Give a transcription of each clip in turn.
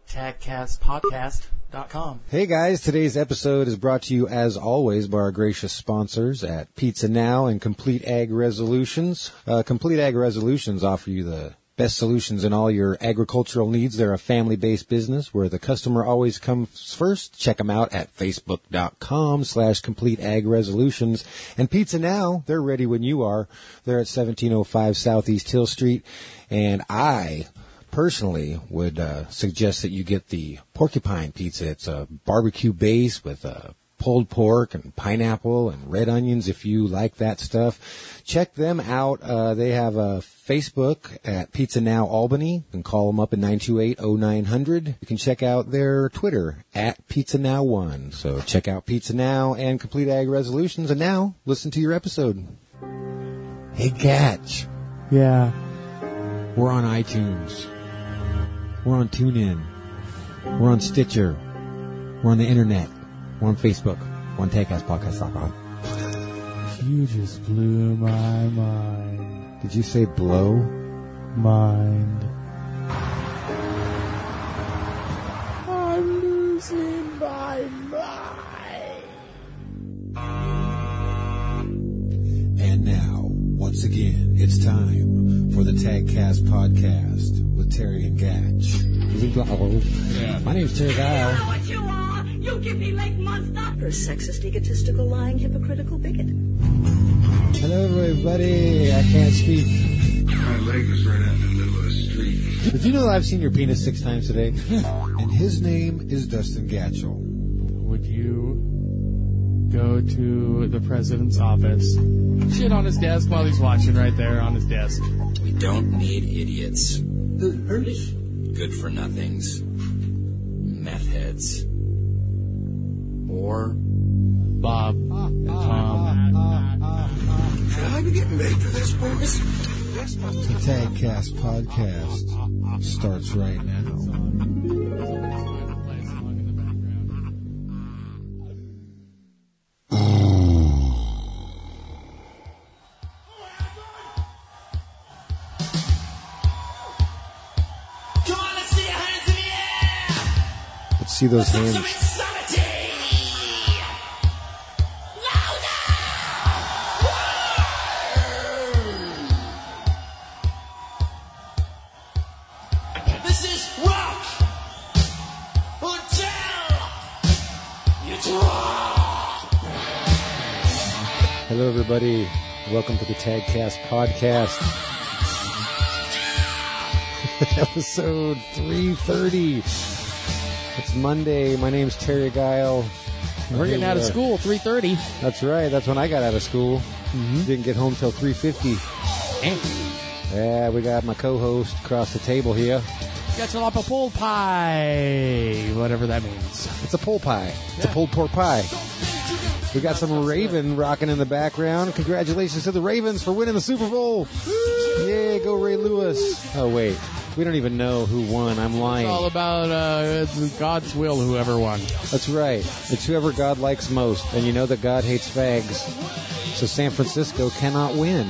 tagcastpodcast.com. Hey guys, today's episode is brought to you as always by our gracious sponsors at Pizza Now and Complete Ag Resolutions. Complete Ag Resolutions offer you the best solutions in all your agricultural needs. They're a family-based business where the customer always comes first. Check them out at facebook.com/Complete Ag Resolutions. And Pizza Now, they're ready when you are. They're at 1705 Southeast Hill Street. And I personally would suggest that you get the porcupine pizza. It's a barbecue base with pulled pork and pineapple and red onions if you like that stuff. Check them out. They have a Facebook at Pizza Now Albany. You can call them up at 928-0900. You can check out their Twitter at Pizza Now 1. So check out Pizza Now and Complete Ag Resolutions. And now, listen to your episode. Hey, Gatch. Yeah. We're on iTunes. We're on TuneIn. We're on Stitcher. We're on the internet. We're on Facebook. We're on tagcastpodcast.com. You just blew my mind. Did you say blow? Mind. I'm losing my mind. And now, once again, it's time for the Tagcast Podcast with Terry and Gatch. Yeah. My name's Terry Guile. You know what you are? You give me leg monster. You're a sexist, egotistical, lying, hypocritical bigot. Hello, everybody. I can't speak. My leg was right out in the middle of the street. Did you know that I've seen your penis 6 times today? And his name is Dustin Gatchell. Would you go to the president's office, shit on his desk while he's watching right there on his desk? We don't need idiots. Good for nothings. Meth heads. Or Bob and Tom. Should I be getting paid for this, boys? The Tagcast Podcast starts right now. Let's see those hands. Hello, everybody. Welcome to the Tagcast Podcast. Episode 330. It's Monday. My name's Terry Guile. We're getting out of school, 3:30. That's right. That's when I got out of school. Didn't get home till 3:50. Yeah, we got my co-host across the table here. Got your apple pie, whatever that means. It's a pole pie. It's a pulled pork pie. We got some Raven rocking in the background. Congratulations to the Ravens for winning the Super Bowl. Yeah, go Ray Lewis. Oh, wait. We don't even know who won. I'm lying. It's all about God's will, whoever won. That's right. It's whoever God likes most. And you know that God hates fags. So San Francisco cannot win.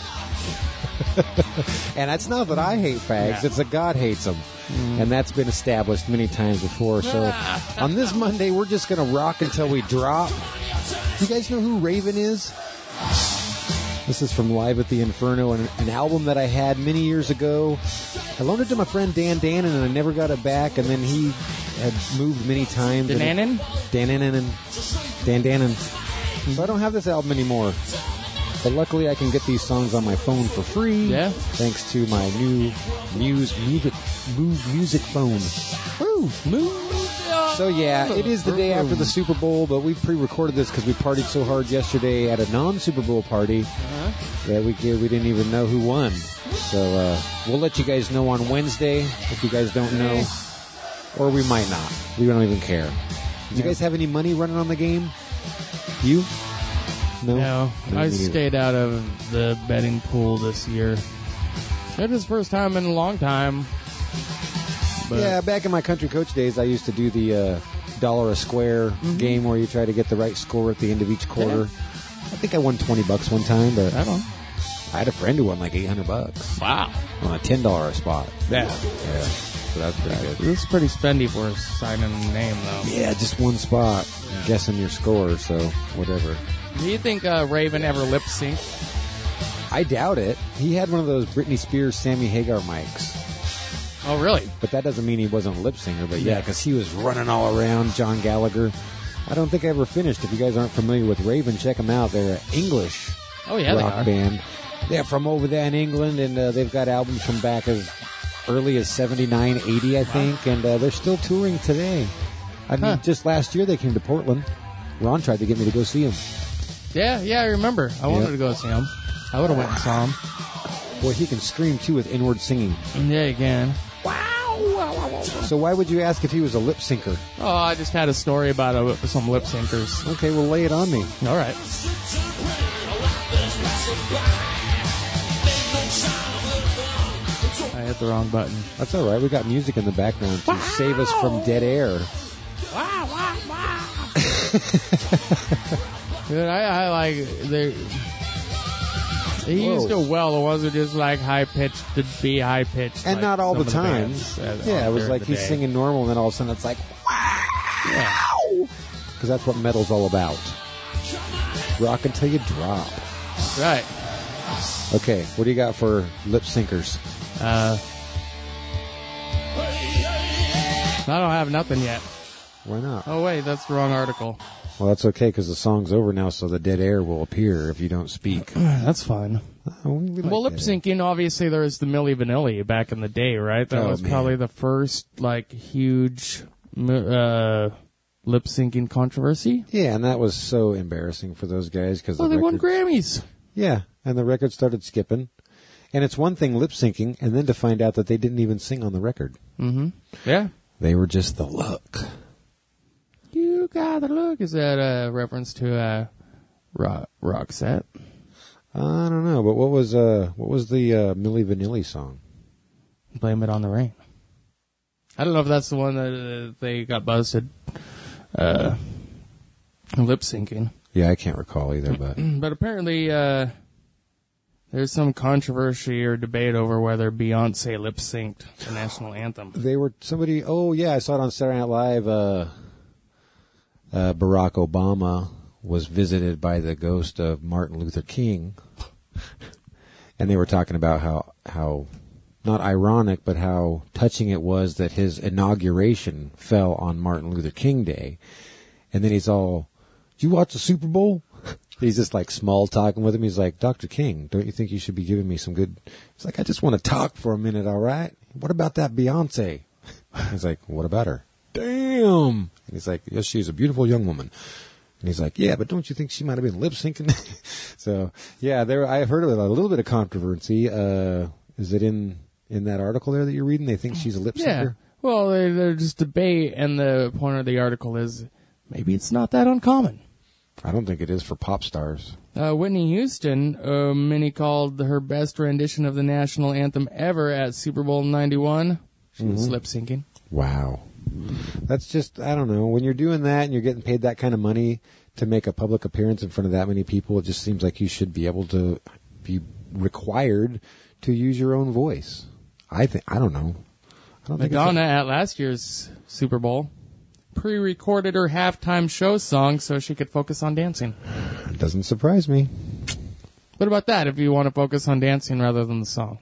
And that's not that I hate fags. It's that God hates them. And that's been established many times before. So on this Monday, we're just going to rock until we drop. You guys know who Raven is? This is from Live at the Inferno, an album that I had many years ago. I loaned it to my friend Dan Dannon, and I never got it back. And then he had moved many times. Dan Dannon? Dan Dannon. So I don't have this album anymore. But luckily, I can get these songs on my phone for free. Yeah. Thanks to my new music phone. Woo! So yeah, it is the day after the Super Bowl, but we pre-recorded this because we partied so hard yesterday at a non-Super Bowl party that we didn't even know who won. So we'll let you guys know on Wednesday if you guys don't know, or we might not. We don't even care. Did you guys have any money running on the game? You? No, I stayed out of the betting pool this year. It was the first time in a long time. But Yeah, back in my country coach days, I used to do the $1 a square game where you try to get the right score at the end of each quarter. I think I won $20 one time, but I don't. I had a friend who won like $800 Wow. on a $10 spot. Yeah. So that's pretty good. This is pretty spendy for signing a name, though. Yeah, just one spot. I'm guessing your score, so whatever. Do you think Raven ever lip synced? I doubt it. He had one of those Britney Spears, Sammy Hagar mics. Oh, really? But that doesn't mean he wasn't a lip singer. But yeah, because he was running all around John Gallagher. I don't think I ever finished. If you guys aren't familiar with Raven, check them out. They're an English rock band. Yeah, from over there in England, and they've got albums from back as early as 79, 80, I think, and they're still touring today. I mean, just last year they came to Portland. Ron tried to get me to go see them. Yeah, I remember. I wanted to go see him. I would have went and saw him. Boy, he can scream, too, with inward singing. Yeah, you can. So why would you ask if he was a lip syncer? Oh, I just had a story about some lip syncers. Okay, well, lay it on me. All right. I hit the wrong button. That's all right. We got music in the background to save us from dead air. Dude, I like... He used to well. The ones that just like high-pitched to be high-pitched. And like not all the time. Yeah, it was like he's singing normal, and then all of a sudden it's like, wow! Because that's what metal's all about. Rock until you drop. Right. Okay, what do you got for lip syncers? I don't have nothing yet. Why not? Oh, wait, that's the wrong article. Well, that's okay, because the song's over now, so the dead air will appear if you don't speak. That's fine. Well, lip syncing, obviously, there was the Milli Vanilli back in the day, right? That was probably the first, like, huge lip syncing controversy. Yeah, and that was so embarrassing for those guys. Cause they won Grammys. Yeah, and the record started skipping. And it's one thing lip syncing, and then to find out that they didn't even sing on the record. Mm-hmm. Yeah. They were just the look. You got the look. Is that a reference to Roxette? I don't know, but what was the Milli Vanilli song? Blame It on the Rain. I don't know if that's the one that they got busted lip syncing. Yeah, I can't recall either, but apparently there's some controversy or debate over whether Beyonce lip synced the national anthem. They were somebody. Oh yeah, I saw it on Saturday Night Live. Barack Obama was visited by the ghost of Martin Luther King, and they were talking about how not ironic, but how touching it was that his inauguration fell on Martin Luther King Day. And then he's all, "Did you watch the Super Bowl?" He's just like small talking with him. He's like, "Dr. King, don't you think you should be giving me some good..." He's like, "I just want to talk for a minute, all right? What about that Beyonce?" He's like, "What about her?" "Damn." And he's like, "Yes, she's a beautiful young woman." And he's like, "Yeah, but don't you think she might have been lip syncing?" So, yeah, I've heard of a little bit of controversy. Is it in that article there that you're reading? They think she's a lip syncer? Yeah. Well, there's just debate, and the point of the article is maybe it's not that uncommon. I don't think it is for pop stars. Whitney Houston, many called her best rendition of the national anthem ever at Super Bowl 91. She was lip syncing. Wow. That's just, I don't know. When you're doing that and you're getting paid that kind of money to make a public appearance in front of that many people, it just seems like you should be able to be required to use your own voice. I don't know. Madonna at last year's Super Bowl pre-recorded her halftime show song so she could focus on dancing. It doesn't surprise me. What about that if you want to focus on dancing rather than the song?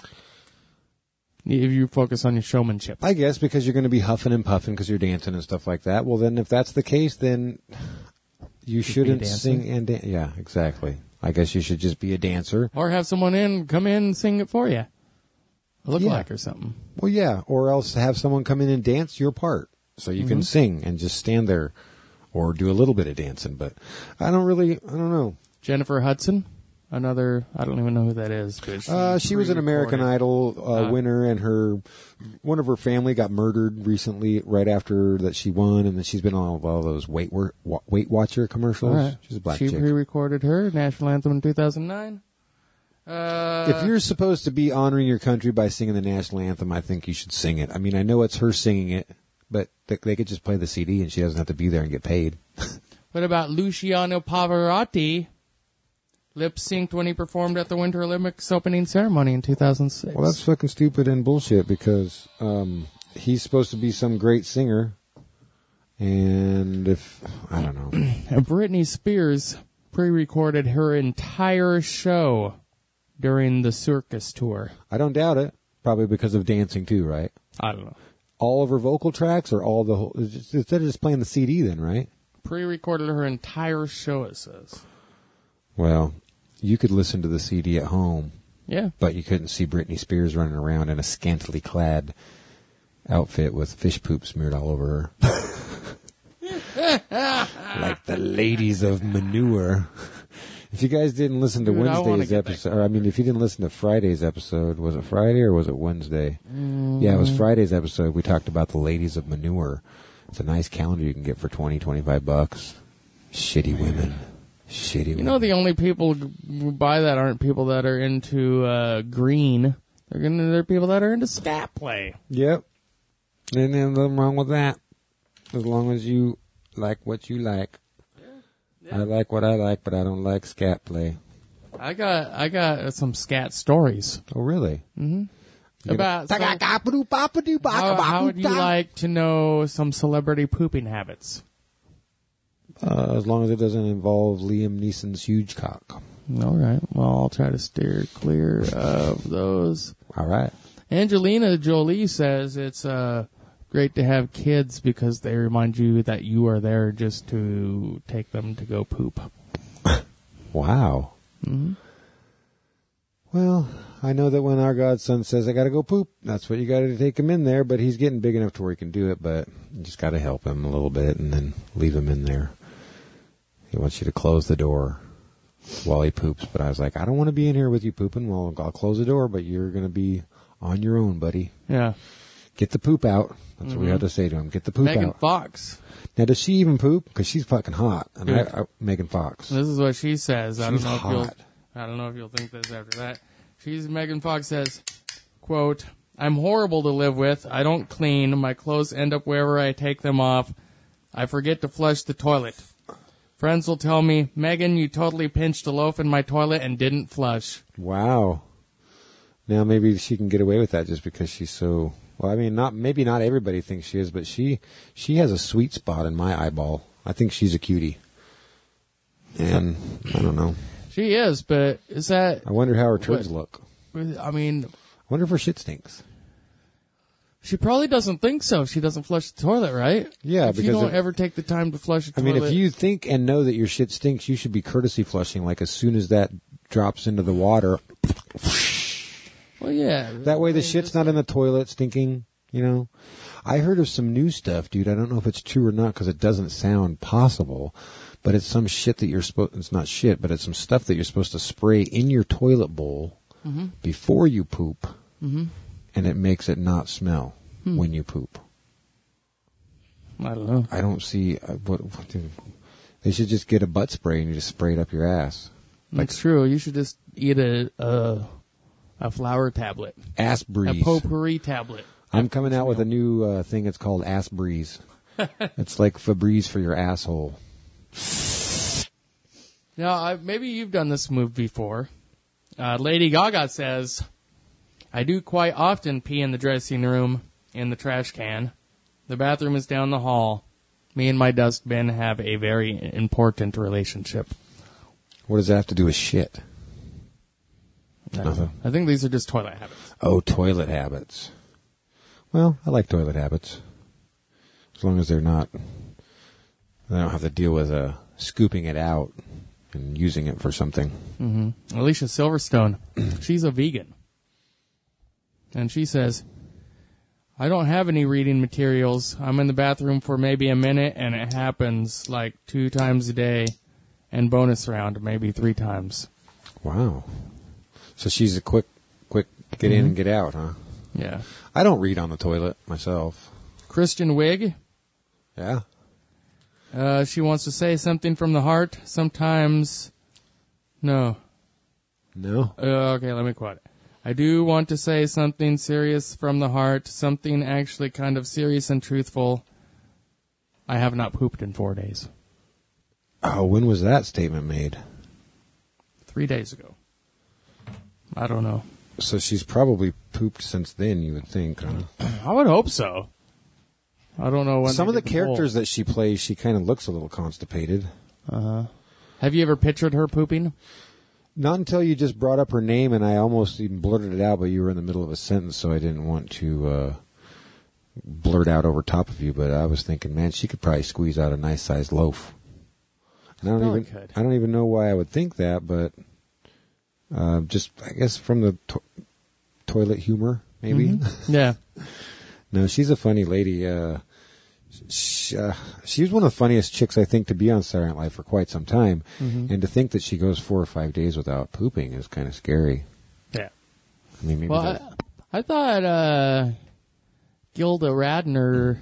If you focus on your showmanship. I guess because you're going to be huffing and puffing because you're dancing and stuff like that. Well, then if that's the case, then you shouldn't sing and dance. Yeah, exactly. I guess you should just be a dancer. Or have someone come in and sing it for you. Look like or something. Well, yeah. Or else have someone come in and dance your part so you can sing and just stand there or do a little bit of dancing. But I don't know. Jennifer Hudson. Another, I don't even know who that is. She was an American Idol winner, and one of her family got murdered recently right after that she won, and then she's been on all those Weight Watcher commercials. Right. She's a black chick. She pre-recorded her national anthem in 2009. If you're supposed to be honoring your country by singing the national anthem, I think you should sing it. I mean, I know it's her singing it, but they could just play the CD, and she doesn't have to be there and get paid. What about Luciano Pavarotti? lip-synced when he performed at the Winter Olympics opening ceremony in 2006. Well, that's fucking stupid and bullshit because he's supposed to be some great singer. And I don't know. Britney Spears pre-recorded her entire show during the circus tour. I don't doubt it. Probably because of dancing too, right? I don't know. All of her vocal tracks or all the whole... Instead of just playing the CD then, right? Pre-recorded her entire show, it says. Well, you could listen to the CD at home. Yeah. But you couldn't see Britney Spears running around in a scantily clad outfit with fish poop smeared all over her. Like the ladies of manure. If you guys didn't listen to Wednesday's episode, or if you didn't listen to Friday's episode, was it Friday or was it Wednesday? Yeah, it was Friday's episode. We talked about the ladies of manure. It's a nice calendar you can get for $20-$25. Shitty women. You know, the only people who buy that aren't people that are into green. They're people that are into scat play. Yep. And there's nothing wrong with that. As long as you like what you like. Yeah. I like what I like, but I don't like scat play. I got some scat stories. Oh, really? Mm-hmm. How would you like to know some celebrity pooping habits? As long as it doesn't involve Liam Neeson's huge cock. All right. Well, I'll try to steer clear of those. All right. Angelina Jolie says it's great to have kids because they remind you that you are there just to take them to go poop. Wow. Mm-hmm. Well, I know that when our godson says, I got to go poop, that's what you got to take him in there, but he's getting big enough to where he can do it, but you just got to help him a little bit and then leave him in there. He wants you to close the door while he poops, but I was like, I don't want to be in here with you pooping. Well, I'll close the door, but you're going to be on your own, buddy. Yeah. Get the poop out. That's what we have to say to him. Get the poop Megan out. Fox. Now, does she even poop? Because she's fucking hot. And Megan Fox. This is what she says. She's hot. I don't know if you'll think this after that. Megan Fox says, quote, I'm horrible to live with. I don't clean. My clothes end up wherever I take them off. I forget to flush the toilet. Friends will tell me, Megan, you totally pinched a loaf in my toilet and didn't flush. Wow. Now maybe she can get away with that just because she's so... Well, I mean, maybe not everybody thinks she is, but she has a sweet spot in my eyeball. I think she's a cutie. And I don't know. She is, but is that... I wonder how her turds look. I mean... I wonder if her shit stinks. She probably doesn't think so. She doesn't flush the toilet, right? Yeah, because you don't ever take the time to flush the toilet. I mean, if you think and know that your shit stinks, you should be courtesy flushing. Like as soon as that drops into the water... Well, yeah. That way the shit's not in the toilet stinking, you know. I heard of some new stuff, dude. I don't know if it's true or not because it doesn't sound possible. But it's some shit that you're supposed... It's not shit, but it's some stuff that you're supposed to spray in your toilet bowl before you poop. Mm-hmm. And it makes it not smell when you poop. I don't know. I don't see... They should just get a butt spray and you just spray it up your ass. That's true. You should just eat a flour tablet. Ass Breeze. A potpourri tablet. I'm coming out with a new thing. It's called Ass Breeze. It's like Febreze for your asshole. Now, maybe you've done this move before. Lady Gaga says, I do quite often pee in the dressing room in the trash can. The bathroom is down the hall. Me and my dustbin have a very important relationship. What does that have to do with shit? Nothing. I think these are just toilet habits. Oh, toilet habits. Well, I like toilet habits. As long as they don't have to deal with scooping it out and using it for something. Mm-hmm. Alicia Silverstone, she's a vegan. And she says, I don't have any reading materials. I'm in the bathroom for maybe a minute, and it happens like 2 times a day, and bonus round maybe 3 times. Wow. So she's a quick get in and get out, huh? Yeah. I don't read on the toilet myself. Kristen Wiig. Yeah. She wants to say something from the heart. Sometimes, no. No? Okay, let me quote it. I do want to say something serious from the heart, something actually kind of serious and truthful. I have not pooped in 4 days. Oh, when was that statement made? 3 days ago. I don't know. So she's probably pooped since then, you would think, huh? I would hope so. I don't know when. Some of the characters that she plays, she kind of looks a little constipated. Have you ever pictured her pooping? Not until you just brought up her name, and I almost even blurted it out, but you were in the middle of a sentence, so I didn't want to blurt out over top of you. But I was thinking, man, she could probably squeeze out a nice-sized loaf. And I don't even know why I would think that, but just I guess from the toilet humor, maybe. Mm-hmm. Yeah. No, she's a funny lady. She was one of the funniest chicks, I think, to be on Saturday Night Live for quite some time. Mm-hmm. And to think that she goes 4 or 5 days without pooping is kind of scary. Yeah. I mean, maybe I thought Gilda Radner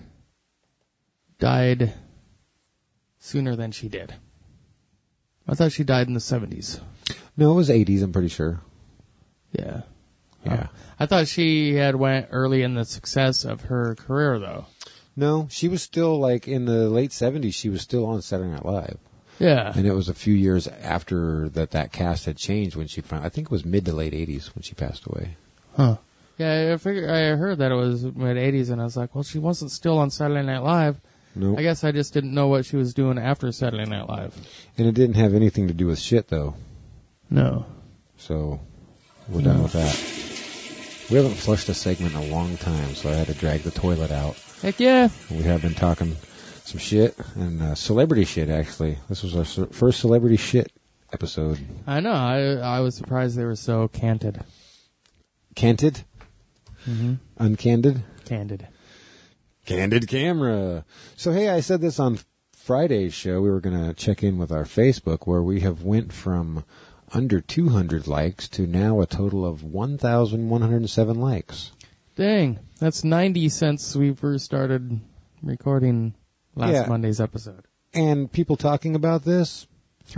died sooner than she did. I thought she died in the 70s. No, it was 80s, I'm pretty sure. Yeah. Yeah. I thought she had went early in the success of her career, though. No, she was still, like, in the late 70s, she was still on Saturday Night Live. Yeah. And it was a few years after that cast had changed when she I think it was mid to late 80s when she passed away. Huh. Yeah, I heard that it was mid-80s, and I was like, well, she wasn't still on Saturday Night Live. Nope. I guess I just didn't know what she was doing after Saturday Night Live. And it didn't have anything to do with shit, though. No. So, we're done with that. We haven't flushed a segment in a long time, so I had to drag the toilet out. Heck yeah. We have been talking some shit, and celebrity shit, actually. This was our first celebrity shit episode. I know. I was surprised they were so canted. Canted? Mm-hmm. Uncandid? Candid. Candid camera. So, hey, I said this on Friday's show. We were going to check in with our Facebook, where we have went from under 200 likes to now a total of 1,107 likes. Dang. That's 90 since we first started recording last Monday's episode. And people talking about this,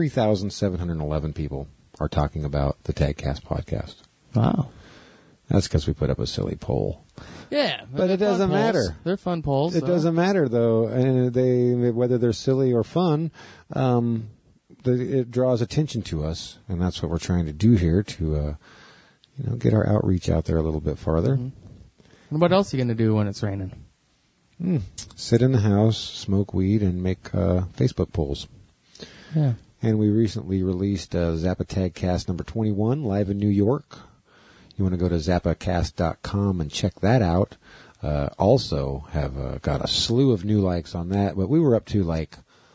3,711 people are talking about the Tagcast podcast. Wow. That's because we put up a silly poll. Yeah. But it doesn't matter. They're fun polls. It doesn't matter, though. And whether they're silly or fun, it draws attention to us. And that's what we're trying to do here to get our outreach out there a little bit farther. Mm-hmm. And what else are you going to do when it's raining? Sit in the house, smoke weed, and make Facebook polls. Yeah. And we recently released Zappa Tagcast number 21 live in New York. You want to go to zappacast.com and check that out. Also have got a slew of new likes on that, but we were up to like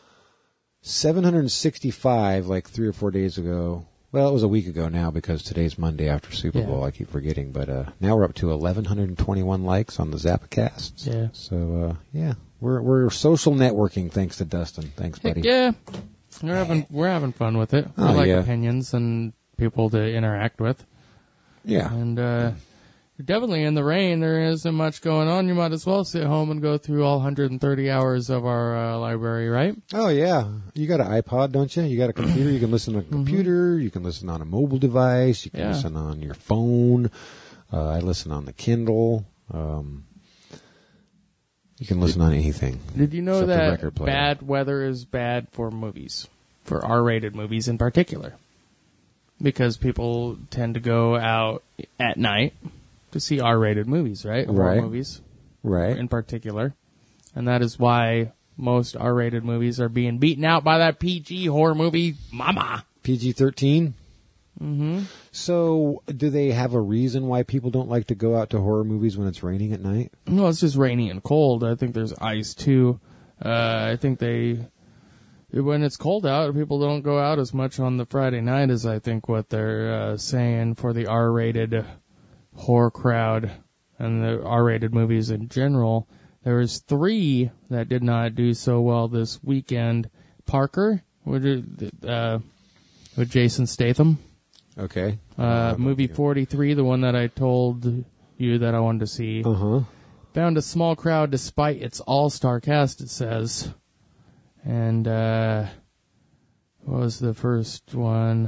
765 like 3 or 4 days ago. Well, it was a week ago now because today's Monday after Super Bowl. I keep forgetting, but now we're up to 1,121 likes on the Zappacast. Yeah. So we're social networking thanks to Dustin. Thanks, buddy. Heck yeah. We're having fun with it. We like opinions and people to interact with. Yeah. And definitely in the rain, there isn't much going on. You might as well sit home and go through all 130 hours of our library, right? Oh, yeah. You got an iPod, don't you? You got a computer. You can listen on a computer. You can listen on a mobile device. You can listen on your phone. I listen on the Kindle. You can listen on anything. Did you know that bad weather is bad for movies? For R-rated movies in particular? Because people tend to go out at night to see R-rated movies, right? Horror movies. Right. In particular. And that is why most R-rated movies are being beaten out by that PG horror movie, Mama. PG-13? Mm-hmm. So, do they have a reason why people don't like to go out to horror movies when it's raining at night? No, it's just rainy and cold. I think there's ice, too. I think when it's cold out, people don't go out as much on the Friday night as I think what they're saying for the R-rated horror crowd and the R-rated movies in general. There was 3 that did not do so well this weekend. Parker, with Jason Statham. Okay. Movie 43, the one that I told you that I wanted to see. Found a small crowd despite its all-star cast, it says. And what was the first one?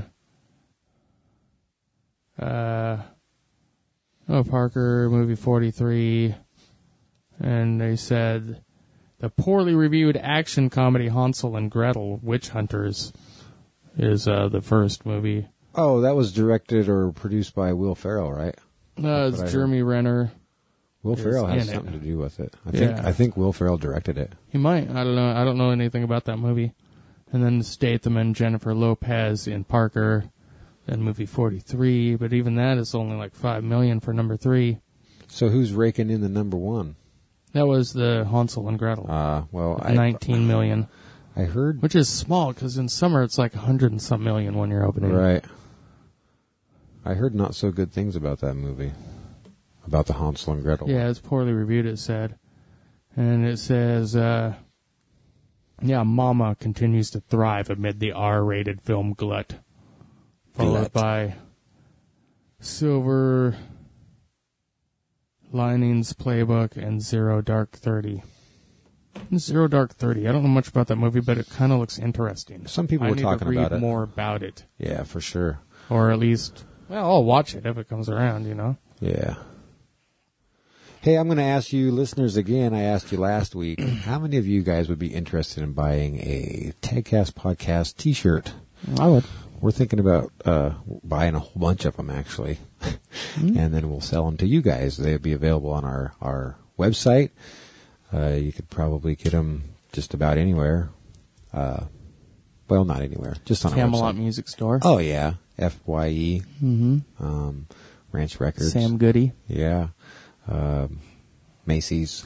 Parker, movie 43. And they said the poorly reviewed action comedy Hansel and Gretel, Witch Hunters, is the first movie. Oh, that was directed or produced by Will Ferrell, right? It's Jeremy Renner. Will Ferrell has in something it. to do with it. Yeah. I think Will Ferrell directed it. He might. I don't know. I don't know anything about that movie. And then Statham and Jennifer Lopez in Parker. Then movie 43, but even that is only like $5 million for number 3. So who's raking in the number 1? That was the Hansel and Gretel. Well, 19 million. I heard. Which is small, because in summer it's like 100 and some million when you're opening. Right. I heard not so good things about that movie. About the Hansel and Gretel. Yeah, it's poorly reviewed, it said. And it says, Mama continues to thrive amid the R-rated film glut. Followed by Silver Linings Playbook and Zero Dark 30. Zero Dark 30. I don't know much about that movie, but it kind of looks interesting. Some people were talking about it. I need to read more about it. Yeah, for sure. Or at least, I'll watch it if it comes around, Yeah. Hey, I'm going to ask you listeners again. I asked you last week, how many of you guys would be interested in buying a Tagcast Podcast t-shirt? I would. We're thinking about buying a whole bunch of them, actually. And then we'll sell them to you guys. They'll be available on our website. You could probably get them just about anywhere. Well, not anywhere. Just on Camelot our website. Music Store. Oh, yeah. FYE. Ranch Records. Sam Goody. Yeah. Macy's.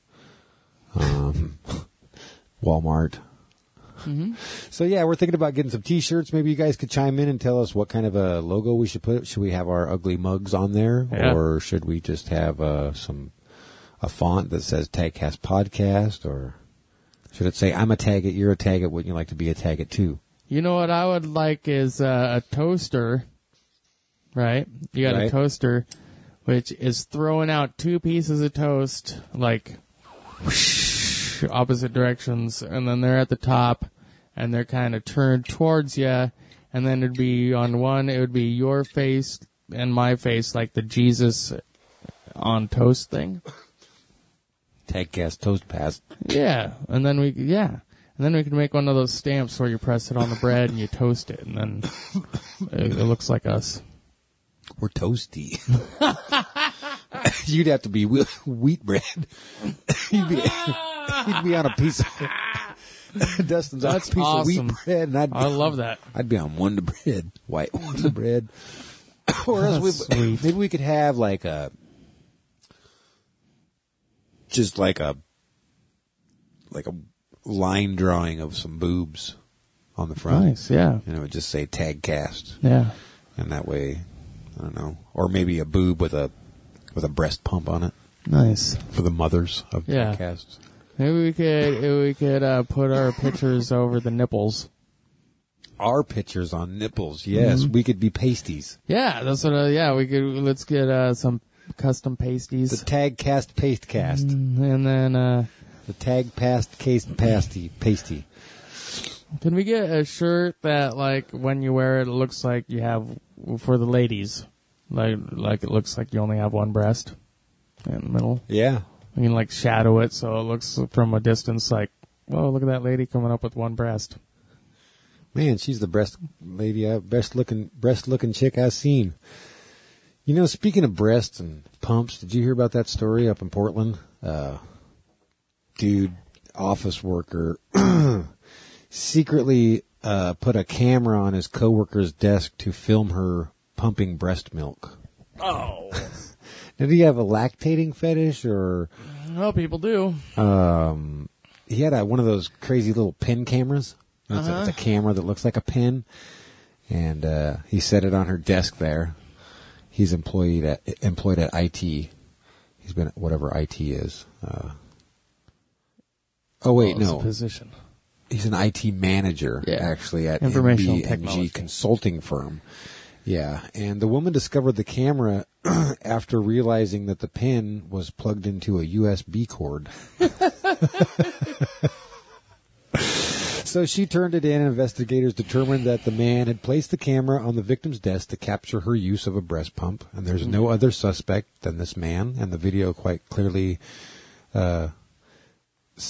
Walmart. So, yeah, we're thinking about getting some T-shirts. Maybe you guys could chime in and tell us what kind of a logo we should put. Should we have our ugly mugs on there? Yeah. Or should we just have a font that says Tagcast Podcast? Or should it say, I'm a tag it, you're a tag it, wouldn't you like to be a tag it too? You know what I would like is a toaster, right? You got a toaster, which is throwing out 2 pieces of toast, like whoosh, opposite directions, and then they're at the top, and they're kind of turned towards you, and then it'd be on one, it would be your face and my face, like the Jesus on toast thing. Tagcast Toast Pass. Yeah, and then we can make one of those stamps where you press it on the bread and you toast it, and then it looks like us. We're toasty. You'd have to be wheat bread. You'd be on a piece of Dustin's on a piece of wheat bread, and I love that. I'd be on Wonder Bread, white Wonder Bread. Or else maybe we could have like a line drawing of some boobs on the front. Nice, yeah. And it would just say Tagcast. Yeah. And that way, I don't know. Or maybe a boob with a breast pump on it. Nice. For the mothers of Yeah. Tagcasts. Maybe we could put our pictures over the nipples. Our pictures on nipples, yes. We could be pasties. Yeah, that's what. We could. Let's get some custom pasties. The Tagcast Pastecast. And then The Tagcast Pasty. can we get a shirt that, like, when you wear it, it looks like you have, for the ladies, like it looks like you only have one breast in the middle. Yeah. You can, like, shadow it so it looks from a distance like, oh, look at that lady coming up with one breast. Man, she's the best looking chick I've seen. You know, speaking of breasts and pumps, did you hear about that story up in Portland? Dude, office worker, secretly put a camera on his coworker's desk to film her pumping breast milk. Oh. Did he have a lactating fetish or? Well, people do. He had one of those crazy little pen cameras. It's a camera that looks like a pen, and he set it on her desk there. He's employed at IT. He's been at whatever IT is. No. Position. He's an IT manager, actually, at Informational MBNG technology consulting firm. Yeah, and the woman discovered the camera after realizing that the pen was plugged into a USB cord. So she turned it in, and investigators determined that the man had placed the camera on the victim's desk to capture her use of a breast pump, and there's no other suspect than this man, and the video quite clearly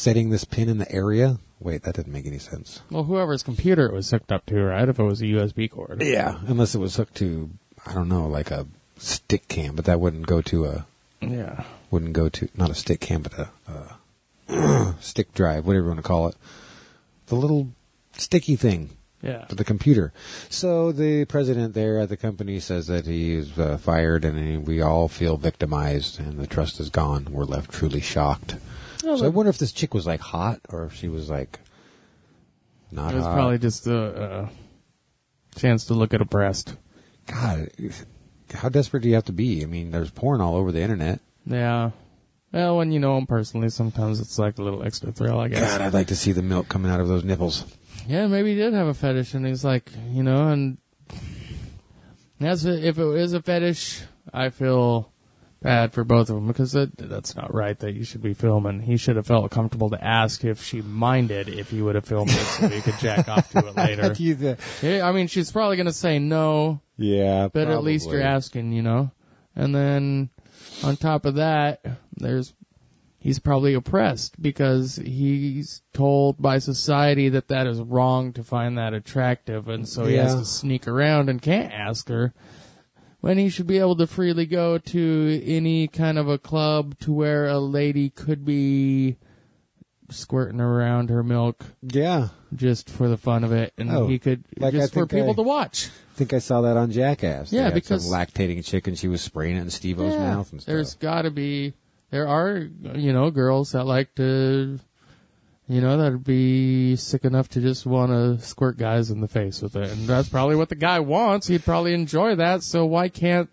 setting this pin in the area. Wait, that didn't make any sense. Well, whoever's computer it was hooked up to, right? If it was a USB cord. Yeah, unless it was hooked to, I don't know, like a stick cam, but that wouldn't go to a... Yeah. Wouldn't go to, not a stick cam, but a stick drive, whatever you want to call it. The little sticky thing. Yeah. For the computer. So the president there at the company says that he is fired, and we all feel victimized, and the trust is gone. We're left truly shocked. Oh, so I wonder if this chick was like hot, or if she was like not hot. It was probably just a chance to look at a breast. God, how desperate do you have to be? I mean, there's porn all over the internet. Yeah. Well, when you know them personally, sometimes it's like a little extra thrill, I guess. God, I'd like to see the milk coming out of those nipples. Yeah, maybe he did have a fetish, and he's like, and if it is a fetish, I feel bad for both of them, because that's not right that you should be filming. He should have felt comfortable to ask if she minded if he would have filmed it so he could jack off to it later. Yeah, I mean, she's probably going to say no. Yeah, but probably. At least you're asking, And then on top of that, he's probably oppressed because he's told by society that is wrong to find that attractive, and so he has to sneak around and can't ask her when he should be able to freely go to any kind of a club to where a lady could be squirting around her milk. Yeah. Just for the fun of it, and he could, just for people to watch. I think I saw that on Jackass. Yeah, they had because some lactating chicken, she was spraying it in Steve-O's mouth and stuff. There's got to be... There are, girls that like to, that'd be sick enough to just want to squirt guys in the face with it. And that's probably what the guy wants. He'd probably enjoy that. So why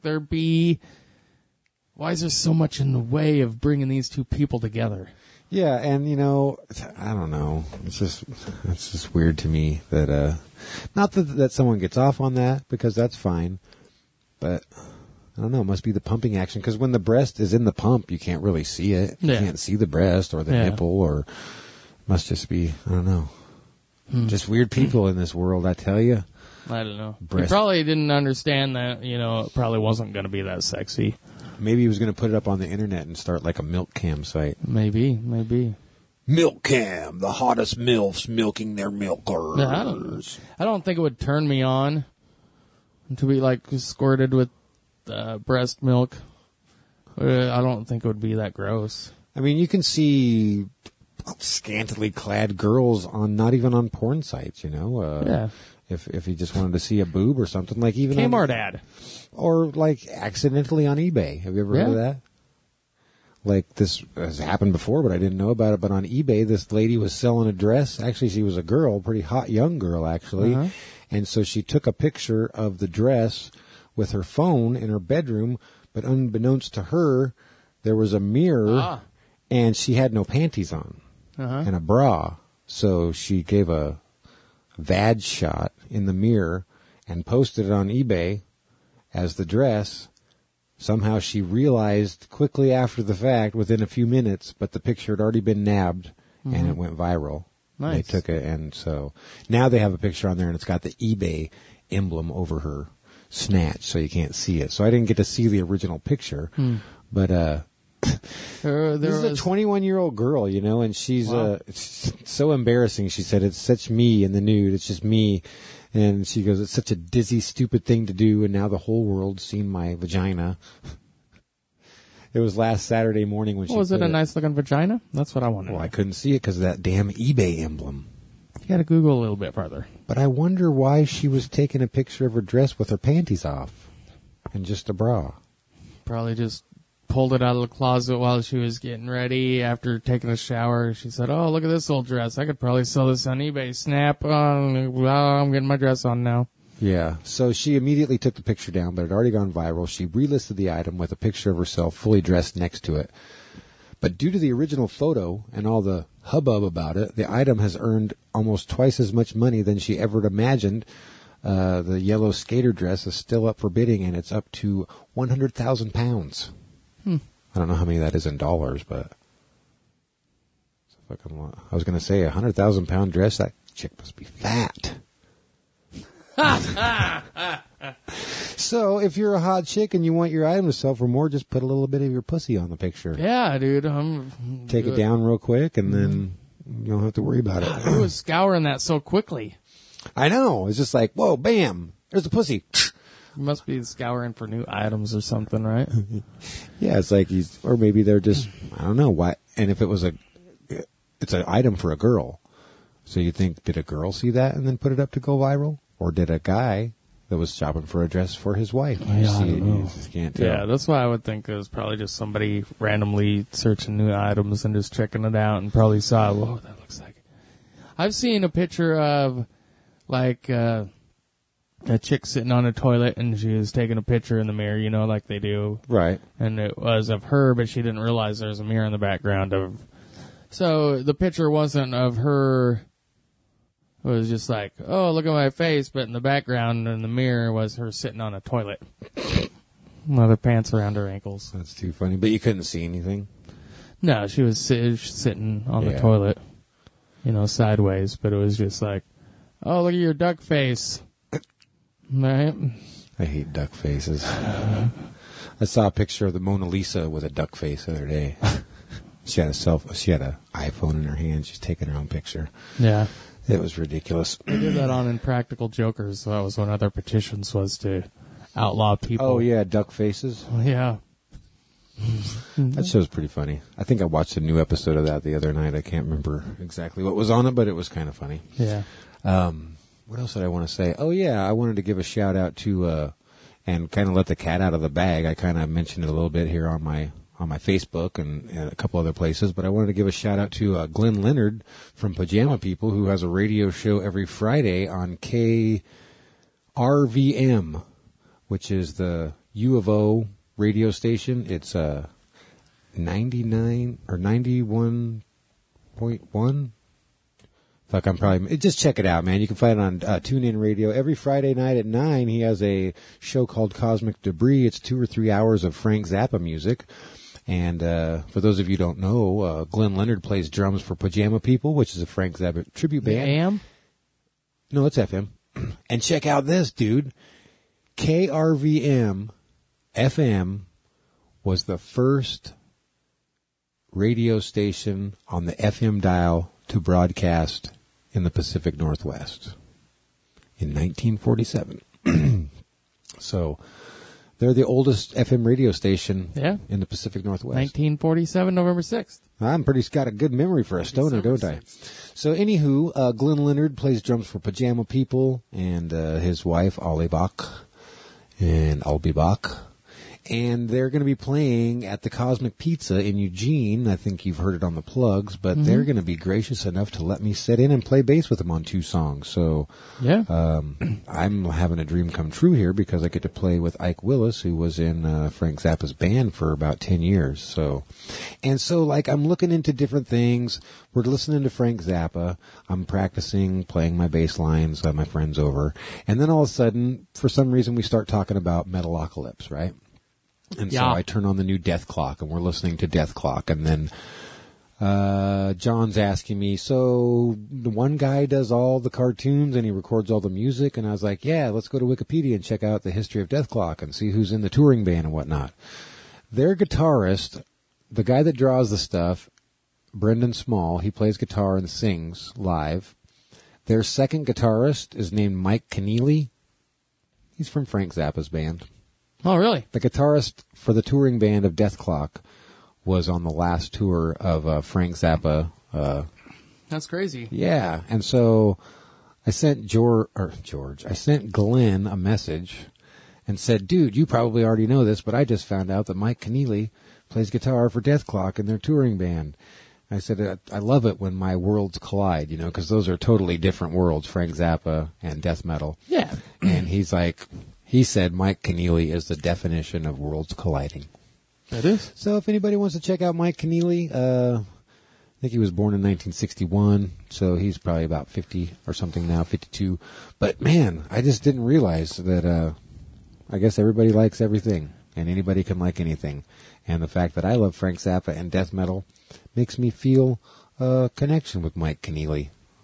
is there so much in the way of bringing these two people together? Yeah, and, I don't know. It's just weird to me that, not that someone gets off on that, because that's fine, but... I don't know, it must be the pumping action, because when the breast is in the pump, you can't really see it. You can't see the breast or the nipple, or it must just be, I don't know. Just weird people in this world, I tell you. I don't know. He probably didn't understand that, it probably wasn't going to be that sexy. Maybe he was going to put it up on the internet and start like a milk cam site. Maybe. Milk cam, the hottest MILFs milking their milkers. No, I don't think it would turn me on to be like squirted with breast milk. I don't think it would be that gross. I mean, you can see scantily clad girls not even on porn sites, yeah. If you just wanted to see a boob or something, like even Kmart ad. Or like accidentally on eBay. Have you ever heard of that? Like, this has happened before, but I didn't know about it. But on eBay, this lady was selling a dress. Actually, she was a girl, pretty hot young girl, actually. Uh-huh. And so she took a picture of the dress with her phone in her bedroom, but unbeknownst to her, there was a mirror, and she had no panties on, and a bra. So she gave a vag shot in the mirror and posted it on eBay as the dress. Somehow she realized quickly after the fact, within a few minutes, but the picture had already been nabbed, and it went viral. Nice. They took it, and so now they have a picture on there, and it's got the eBay emblem over her snatch, so you can't see it. So I didn't get to see the original picture, but this is a 21-year-old girl, and she's it's so embarrassing. She said, it's such me in the nude. It's just me. And she goes, it's such a dizzy, stupid thing to do, and now the whole world's seen my vagina. It was last Saturday morning when she was it a nice-looking vagina? That's what I wanted. Well, I couldn't see it because of that damn eBay emblem. You got to Google a little bit further. But I wonder why she was taking a picture of her dress with her panties off and just a bra. Probably just pulled it out of the closet while she was getting ready after taking a shower. She said, oh, look at this old dress. I could probably sell this on eBay. Snap. I'm getting my dress on now. Yeah. So she immediately took the picture down, but it had already gone viral. She relisted the item with a picture of herself fully dressed next to it. But due to the original photo and all the hubbub about it, the item has earned almost twice as much money than she ever imagined. The yellow skater dress is still up for bidding, and it's up to 100,000 pounds. I don't know how many that is in dollars, but I was going to say 100,000 pound dress. That chick must be fat. So if you're a hot chick and you want your item to sell for more, just put a little bit of your pussy on the picture. Yeah, dude. Take it down real quick, and then you don't have to worry about it. Who was scouring that so quickly? I know. It's just like, whoa, bam, there's a pussy. You must be scouring for new items or something, right? Yeah, it's like or maybe they're just, I don't know why. And if it's an item for a girl. So you think, did a girl see that and then put it up to go viral? Or did a guy that was shopping for a dress for his wife? Yeah, I don't know. You just can't tell. Yeah, that's why I would think it was probably just somebody randomly searching new items and just checking it out and probably saw, whoa, that looks like it. I've seen a picture of, like, a chick sitting on a toilet and she was taking a picture in the mirror, you know, like they do. Right. And it was of her, but she didn't realize there was a mirror in the background of. So the picture wasn't of her. It was just like, oh, look at my face, but in the background in the mirror was her sitting on a toilet. With her pants around her ankles. That's too funny. But you couldn't see anything? No, she was sitting on the Yeah. toilet, you know, sideways, but it was just like, oh, look at your duck face. Right? I hate duck faces. I saw a picture of the Mona Lisa with a duck face the other day. She had an iPhone in her hand. She's taking her own picture. Yeah. It was ridiculous. They did that on Impractical Jokers. So that was one of their petitions was to outlaw people. Oh, yeah, duck faces. Yeah. That show's pretty funny. I think I watched a new episode of that the other night. I can't remember exactly what was on it, but it was kind of funny. Yeah. What else did I want to say? Oh, yeah, I wanted to give a shout-out to, and kind of let the cat out of the bag. I kind of mentioned it a little bit here on my Facebook and a couple other places, but I wanted to give a shout-out to Glenn Leonard from Pajama People, who has a radio show every Friday on KRVM, which is the U of O radio station. It's 99 or 91.1. Fuck, just check it out, man. You can find it on TuneIn Radio. Every Friday night at 9, he has a show called Cosmic Debris. It's 2 or 3 hours of Frank Zappa music. And for those of you who don't know, Glenn Leonard plays drums for Pajama People, which is a Frank Zappa tribute band. AM? No, it's FM. And check out this, dude. KRVM FM was the first radio station on the FM dial to broadcast in the Pacific Northwest in 1947. So they're the oldest FM radio station in the Pacific Northwest. 1947, November 6th. I'm got a good memory for a stoner, don't I? So anywho, Glenn Leonard plays drums for Pajama People and his wife, Ollie Bach, and Albie Bach. And they're going to be playing at the Cosmic Pizza in Eugene. I think you've heard it on the plugs, but they're going to be gracious enough to let me sit in and play bass with them on 2 songs. So Yeah. I'm having a dream come true here because I get to play with Ike Willis, who was in Frank Zappa's band for about 10 years. So like I'm looking into different things. We're listening to Frank Zappa. I'm practicing playing my bass lines, my friends over. And then all of a sudden, for some reason, we start talking about Metalocalypse, right? And so I turn on the new Death Clock, and we're listening to Death Clock. And then John's asking me, so the one guy does all the cartoons and he records all the music? And I was like, yeah, let's go to Wikipedia and check out the history of Death Clock and see who's in the touring band and whatnot. Their guitarist, the guy that draws the stuff, Brendan Small, he plays guitar and sings live. Their second guitarist is named Mike Keneally. He's from Frank Zappa's band. Oh, really? The guitarist for the touring band of Death Clock was on the last tour of Frank Zappa. That's crazy. Yeah, and so I sent I sent Glenn a message and said, dude, you probably already know this, but I just found out that Mike Keneally plays guitar for Death Clock in their touring band. I said, I love it when my worlds collide, because those are totally different worlds, Frank Zappa and death metal. Yeah. And he said Mike Keneally is the definition of worlds colliding. That is. So if anybody wants to check out Mike Keneally, I think he was born in 1961, so he's probably about 50 or something now, 52. But man, I just didn't realize that I guess everybody likes everything, and anybody can like anything. And the fact that I love Frank Zappa and death metal makes me feel a connection with Mike Keneally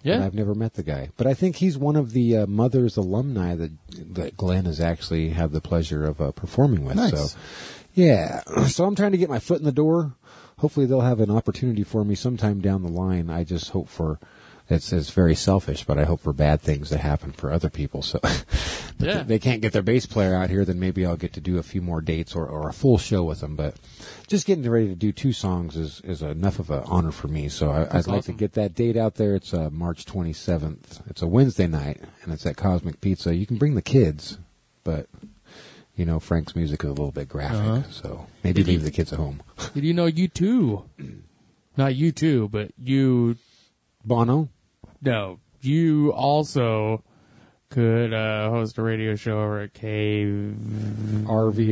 Yeah. And I've never met the guy. But I think he's one of the Mothers alumni that Glenn has actually had the pleasure of performing with. Nice. So, yeah. So I'm trying to get my foot in the door. Hopefully they'll have an opportunity for me sometime down the line. I just hope for, it's very selfish, but I hope for bad things to happen for other people. So Yeah. they can't get their bass player out here, then maybe I'll get to do a few more dates or a full show with them. But just getting ready to do 2 songs is enough of an honor for me. So I'd like to awesome. get that date out there. It's March 27th. It's a Wednesday night, and it's at Cosmic Pizza. You can bring the kids, but, you know, Frank's music is a little bit graphic, so maybe leave the kids at home. Did you know U2? Not U2, but you... Bono? No, you also could host a radio show over at RVM?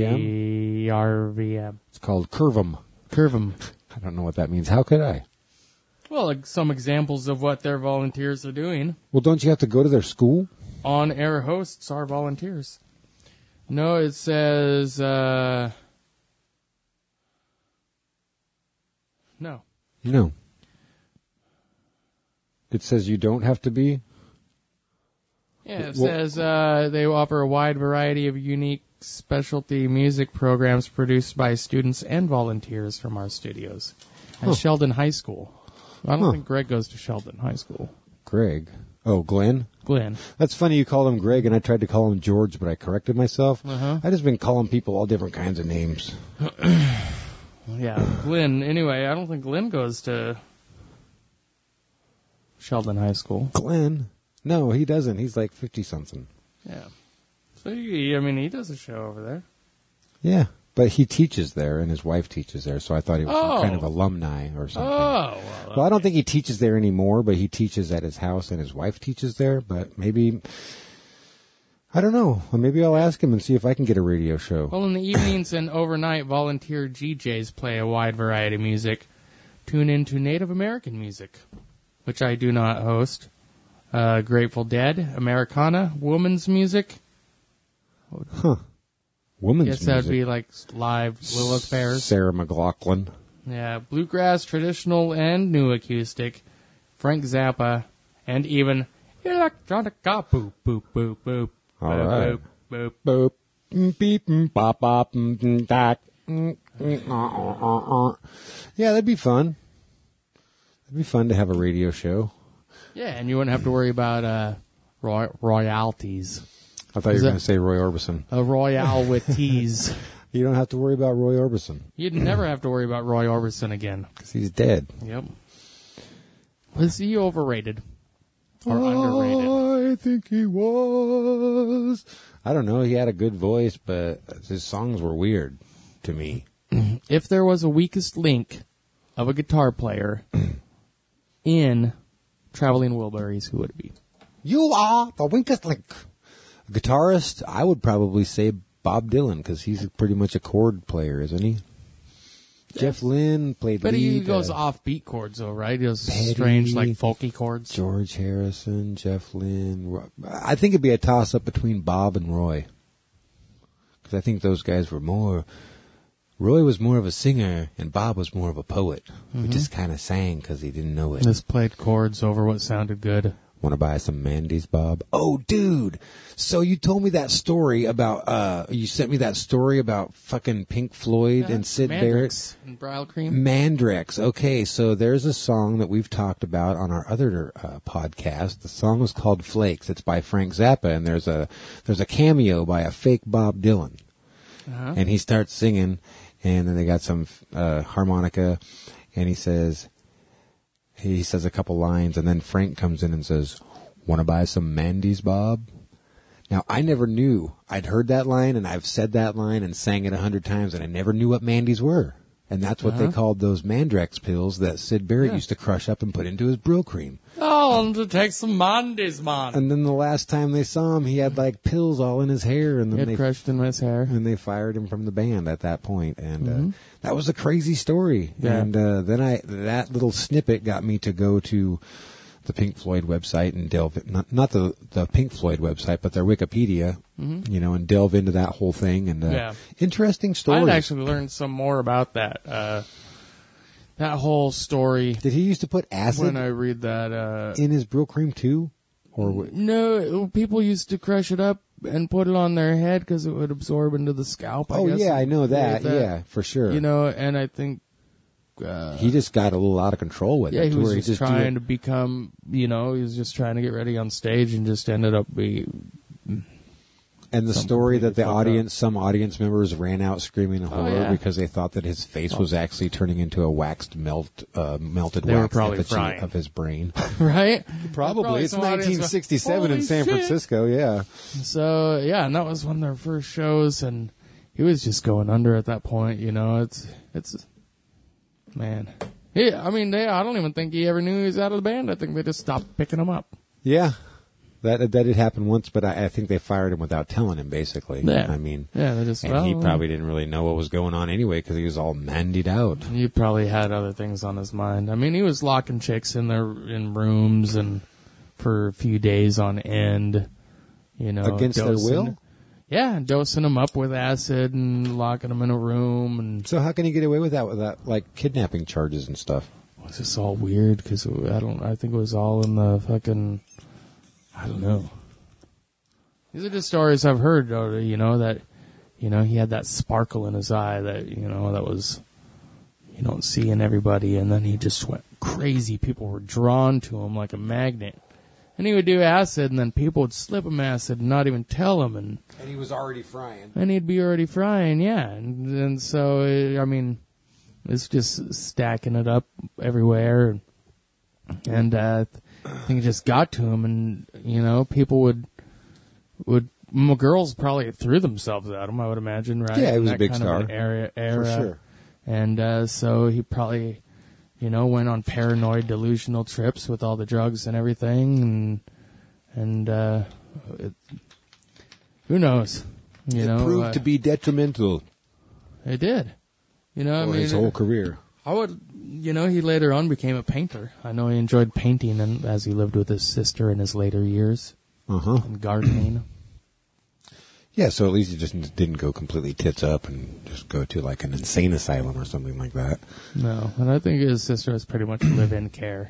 RVM. It's called Curvum. Curvum. I don't know what that means. How could I? Well, like some examples of what their volunteers are doing. Well, don't you have to go to their school? On-air hosts are volunteers. No, it says... No. No. It says you don't have to be? Yeah, it Well- says they offer a wide variety of unique specialty music programs produced by students and volunteers from our studios at Sheldon High School. I don't think Greg goes to Sheldon High School. Greg. Oh, Glenn? Glenn. That's funny you call him Greg, and I tried to call him George, but I corrected myself. Uh-huh. I just been calling people all different kinds of names. Yeah, Glenn. Anyway, I don't think Glenn goes to Sheldon High School. Glenn? No, he doesn't. He's like 50-something. Yeah. So, he does a show over there. Yeah, but he teaches there, and his wife teaches there, so I thought he was some Oh. kind of alumni or something. Oh, Well, I don't think he teaches there anymore, but he teaches at his house, and his wife teaches there. But maybe, I don't know. Well, maybe I'll ask him and see if I can get a radio show. well, in the evenings and overnight, volunteer GJs play a wide variety of music. Tune into Native American music, which I do not host. Grateful Dead, Americana, woman's music. Woman's Guess that would music. be like live Lilith Bears. Sarah McLaughlin. Yeah, bluegrass, traditional, and new acoustic. Frank Zappa, and even electronica. Boop, boop, boop, boop. All boop, right. boop, boop. Boop, beep, bop, bop, dac. Yeah, that'd be fun. It'd be fun to have a radio show. Yeah, and you wouldn't have to worry about royalties. I thought you Is were that- going to say Roy Orbison. A royale with T's. You don't have to worry about Roy Orbison You'd never have to worry about Roy Orbison again. because he's dead. Yep. Was he overrated or underrated? I think he was. I don't know. He had a good voice, but his songs were weird to me. If there was a weakest link of a guitar player in Traveling Wilburys, who would it be? You are the weakest link. A guitarist, I would probably say Bob Dylan because he's pretty much a chord player, isn't he? Jeff Lynne played But lead. he goes off beat chords, though, right? He does Petty. strange, like folky chords. George Harrison, Jeff Lynne. I think it'd be a toss-up between Bob and Roy. Because I think those guys were more... Roy was more of a singer, and Bob was more of a poet. Who just kind of sang because he didn't know it. Just played chords over what sounded good. Want to buy some Mandy's, Bob? Oh, dude. So you told me that story about, you sent me that story about fucking Pink Floyd and Sid Barrett. Mandrix and Brile Cream. Mandrix. Okay, so there's a song that we've talked about on our other podcast. The song was called Flakes. It's by Frank Zappa, and there's a cameo by a fake Bob Dylan. Uh-huh. And he starts singing, and then they got some harmonica, and he says a couple lines, and then Frank comes in and says, "Want to buy some Mandy's, Bob?" Now, I never knew. I'd heard that line, and I've said that line and sang it 100 times, and I never knew what Mandy's were. And that's what they called those Mandrex pills that Sid Barrett used to crush up and put into his Brill cream. Oh, and to take some Mondays, man. And then the last time they saw him, he had like pills all in his hair, and He then had crushed in his hair. and they fired him from the band at that point. And that was a crazy story. Yeah. And then that little snippet got me to go to the Pink Floyd website and delve not the Pink Floyd website, but their Wikipedia, and delve into that whole thing. And interesting story. I'd actually learned some more about that. That whole story. Did he used to put acid When I read that, in his Brill Cream too? Or what? no, people used to crush it up and put it on their head because it would absorb into the scalp. Oh, I guess. yeah, I know that. Create Yeah, for sure. You know, and I think, he just got a little out of control with yeah, it. he to was where just do it- trying to become, he was just trying to get ready on stage and just ended up And the Some story that the completely fucked audience, some audience members ran out screaming horror yeah. because they thought that his face was actually turning into a melted They were wax probably effigy frying. of his brain. right? Probably. It's some audience 1967 in Holy San shit. Francisco, yeah. So yeah, and that was one of their first shows, and he was just going under at that point. It's man. Yeah, I mean, I don't even think he ever knew he was out of the band. I think they just stopped picking him up. Yeah. That did happen once, but I think they fired him without telling him, basically. Yeah. I mean, Yeah, they just. and he probably didn't really know what was going on anyway because he was all mandied out. He probably had other things on his mind. I mean, he was locking chicks in rooms and for a few days on end. Against their will? Yeah, dosing them up with acid and locking them in a room, and So how can he get away with that, like kidnapping charges and stuff? it was just all weird because I think it was all in the fucking. I don't know. These are just stories I've heard, that, he had that sparkle in his eye that, that was, you don't see in everybody. And then he just went crazy. People were drawn to him like a magnet. And he would do acid, and then people would slip him acid and not even tell him. And he was already frying. And he'd be already frying, yeah. And so, it's just stacking it up everywhere. And I think it just got to him, and people would girls probably threw themselves at him. I would imagine, right? Yeah, he was In a big that kind of star. an era, For sure. And so he probably, went on paranoid, delusional trips with all the drugs and everything, and who knows? It proved to be detrimental. It did. For his whole career. I would, he later on became a painter. I know he enjoyed painting and as he lived with his sister in his later years. And gardening. Yeah, so at least he just didn't go completely tits up and just go to like an insane asylum or something like that. No, and I think his sister has pretty much live-in care.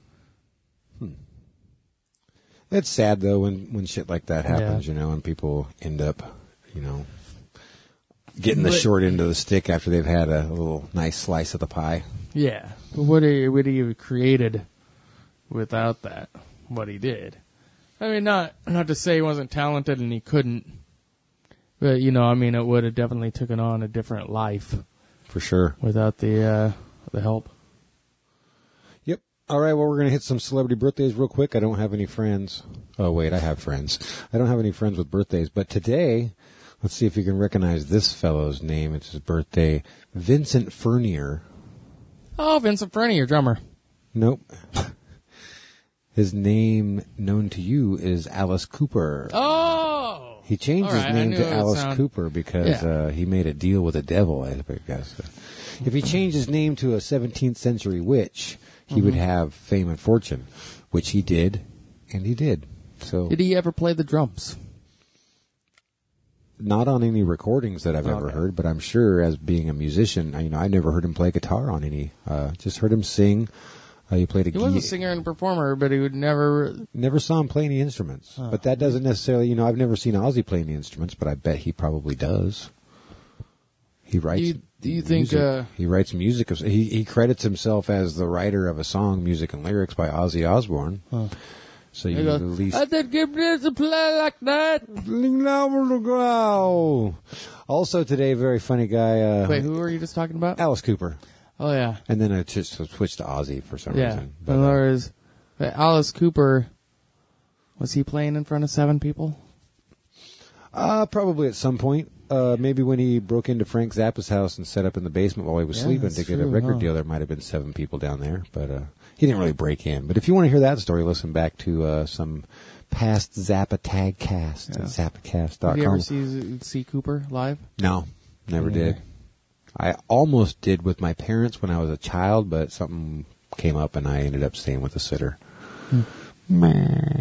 It's sad though when shit like that happens, and people end up, getting the short end of the stick after they've had a little nice slice of the pie. Yeah, but what he have created without that? What he did. I mean, not to say he wasn't talented and he couldn't, but it would have definitely taken on a different life For sure. without the help. Yep. All right, well, we're going to hit some celebrity birthdays real quick. I don't have any friends. Oh, wait, I have friends. I don't have any friends with birthdays. But today, let's see if you can recognize this fellow's name. It's his birthday. Vincent Furnier. Oh, Vincent Furnier, drummer. Nope. His name known to you is Alice Cooper. Oh! He changed All right, his I name knew to it would Alice sound- Cooper because he made a deal with the devil, I guess. If he changed his name to a 17th century witch, he would have fame and fortune, which he did, and he did. So Did he ever play the drums? not on any recordings that I've ever Okay. heard, but I'm sure as being a musician, I never heard him play guitar on any. Just heard him sing. He played a He was a singer and performer, but he would never... Never saw him play any instruments, but that doesn't necessarily. I've never seen Ozzy play any instruments, but I bet he probably does. He writes. Do you think... music. He writes music. He credits himself as the writer of a song, music and lyrics by Ozzy Osbourne. So you he goes, at least. I did give this a play like that. Also today, very funny guy. Wait, who were you just talking about? Alice Cooper, Oh, yeah. and then I just switched to Ozzy for some Yeah. reason. But there is Alice Cooper. Was he playing in front of 7 people? Probably at some point. Maybe when he broke into Frank Zappa's house and set up in the basement while he was Yeah, sleeping that's to get a true, record huh? deal, there might have been 7 people down there. But he didn't really break in. But if you want to hear that story, listen back to some past Zappa tag cast at zappacast.com. Did you ever see Cooper live? No, never Me did. neither. I almost did with my parents when I was a child, but something came up and I ended up staying with a sitter. Meh.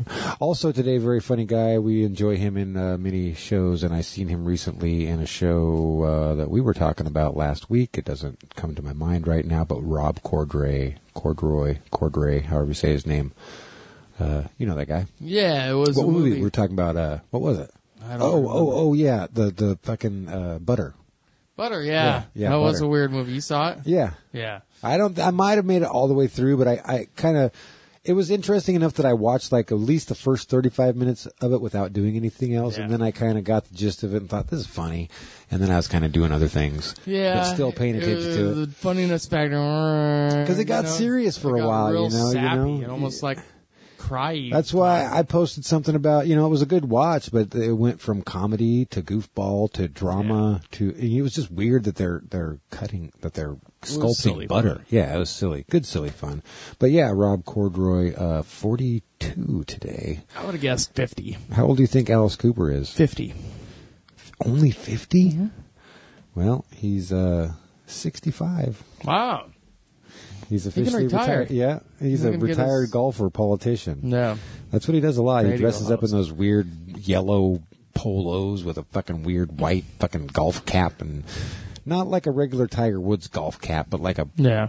Also today, very funny guy. We enjoy him in many shows, and I seen him recently in a show that we were talking about last week. It doesn't come to my mind right now, but Rob Cordray, however you say his name. You know that guy. Yeah, it was What a movie movie. we were talking about? What was it? I don't remember. Oh, yeah, the fucking Butter. Butter, yeah. Yeah, that was Butter. a weird movie. You saw it? Yeah. Yeah. I might have made it all the way through, but I kind of, it was interesting enough that I watched like at least the first 35 minutes of it without doing anything else. Yeah. And then I kind of got the gist of it and thought, this is funny. And then I was kind of doing other things. Yeah. But still paying attention to it. The funniness factor. Because it got serious for a while, real you know. sappy and almost like cryy. That's why I posted something about, it was a good watch, but it went from comedy to goofball to drama to, it was just weird that they're sculpting silly butter. fun. Yeah, it was silly. Good silly fun. But yeah, Rob Cordray, 42 today. I would have guessed 50. How old do you think Alice Cooper is? 50. Only 50? Mm-hmm. Well, he's 65. Wow. He's can officially retire. retired. Yeah, he's He a can get retired his- golfer, politician. Yeah. That's what he does a lot. He Radio dresses up in host. those weird yellow polos with a fucking weird white fucking golf cap, and not like a regular Tiger Woods golf cap, but like a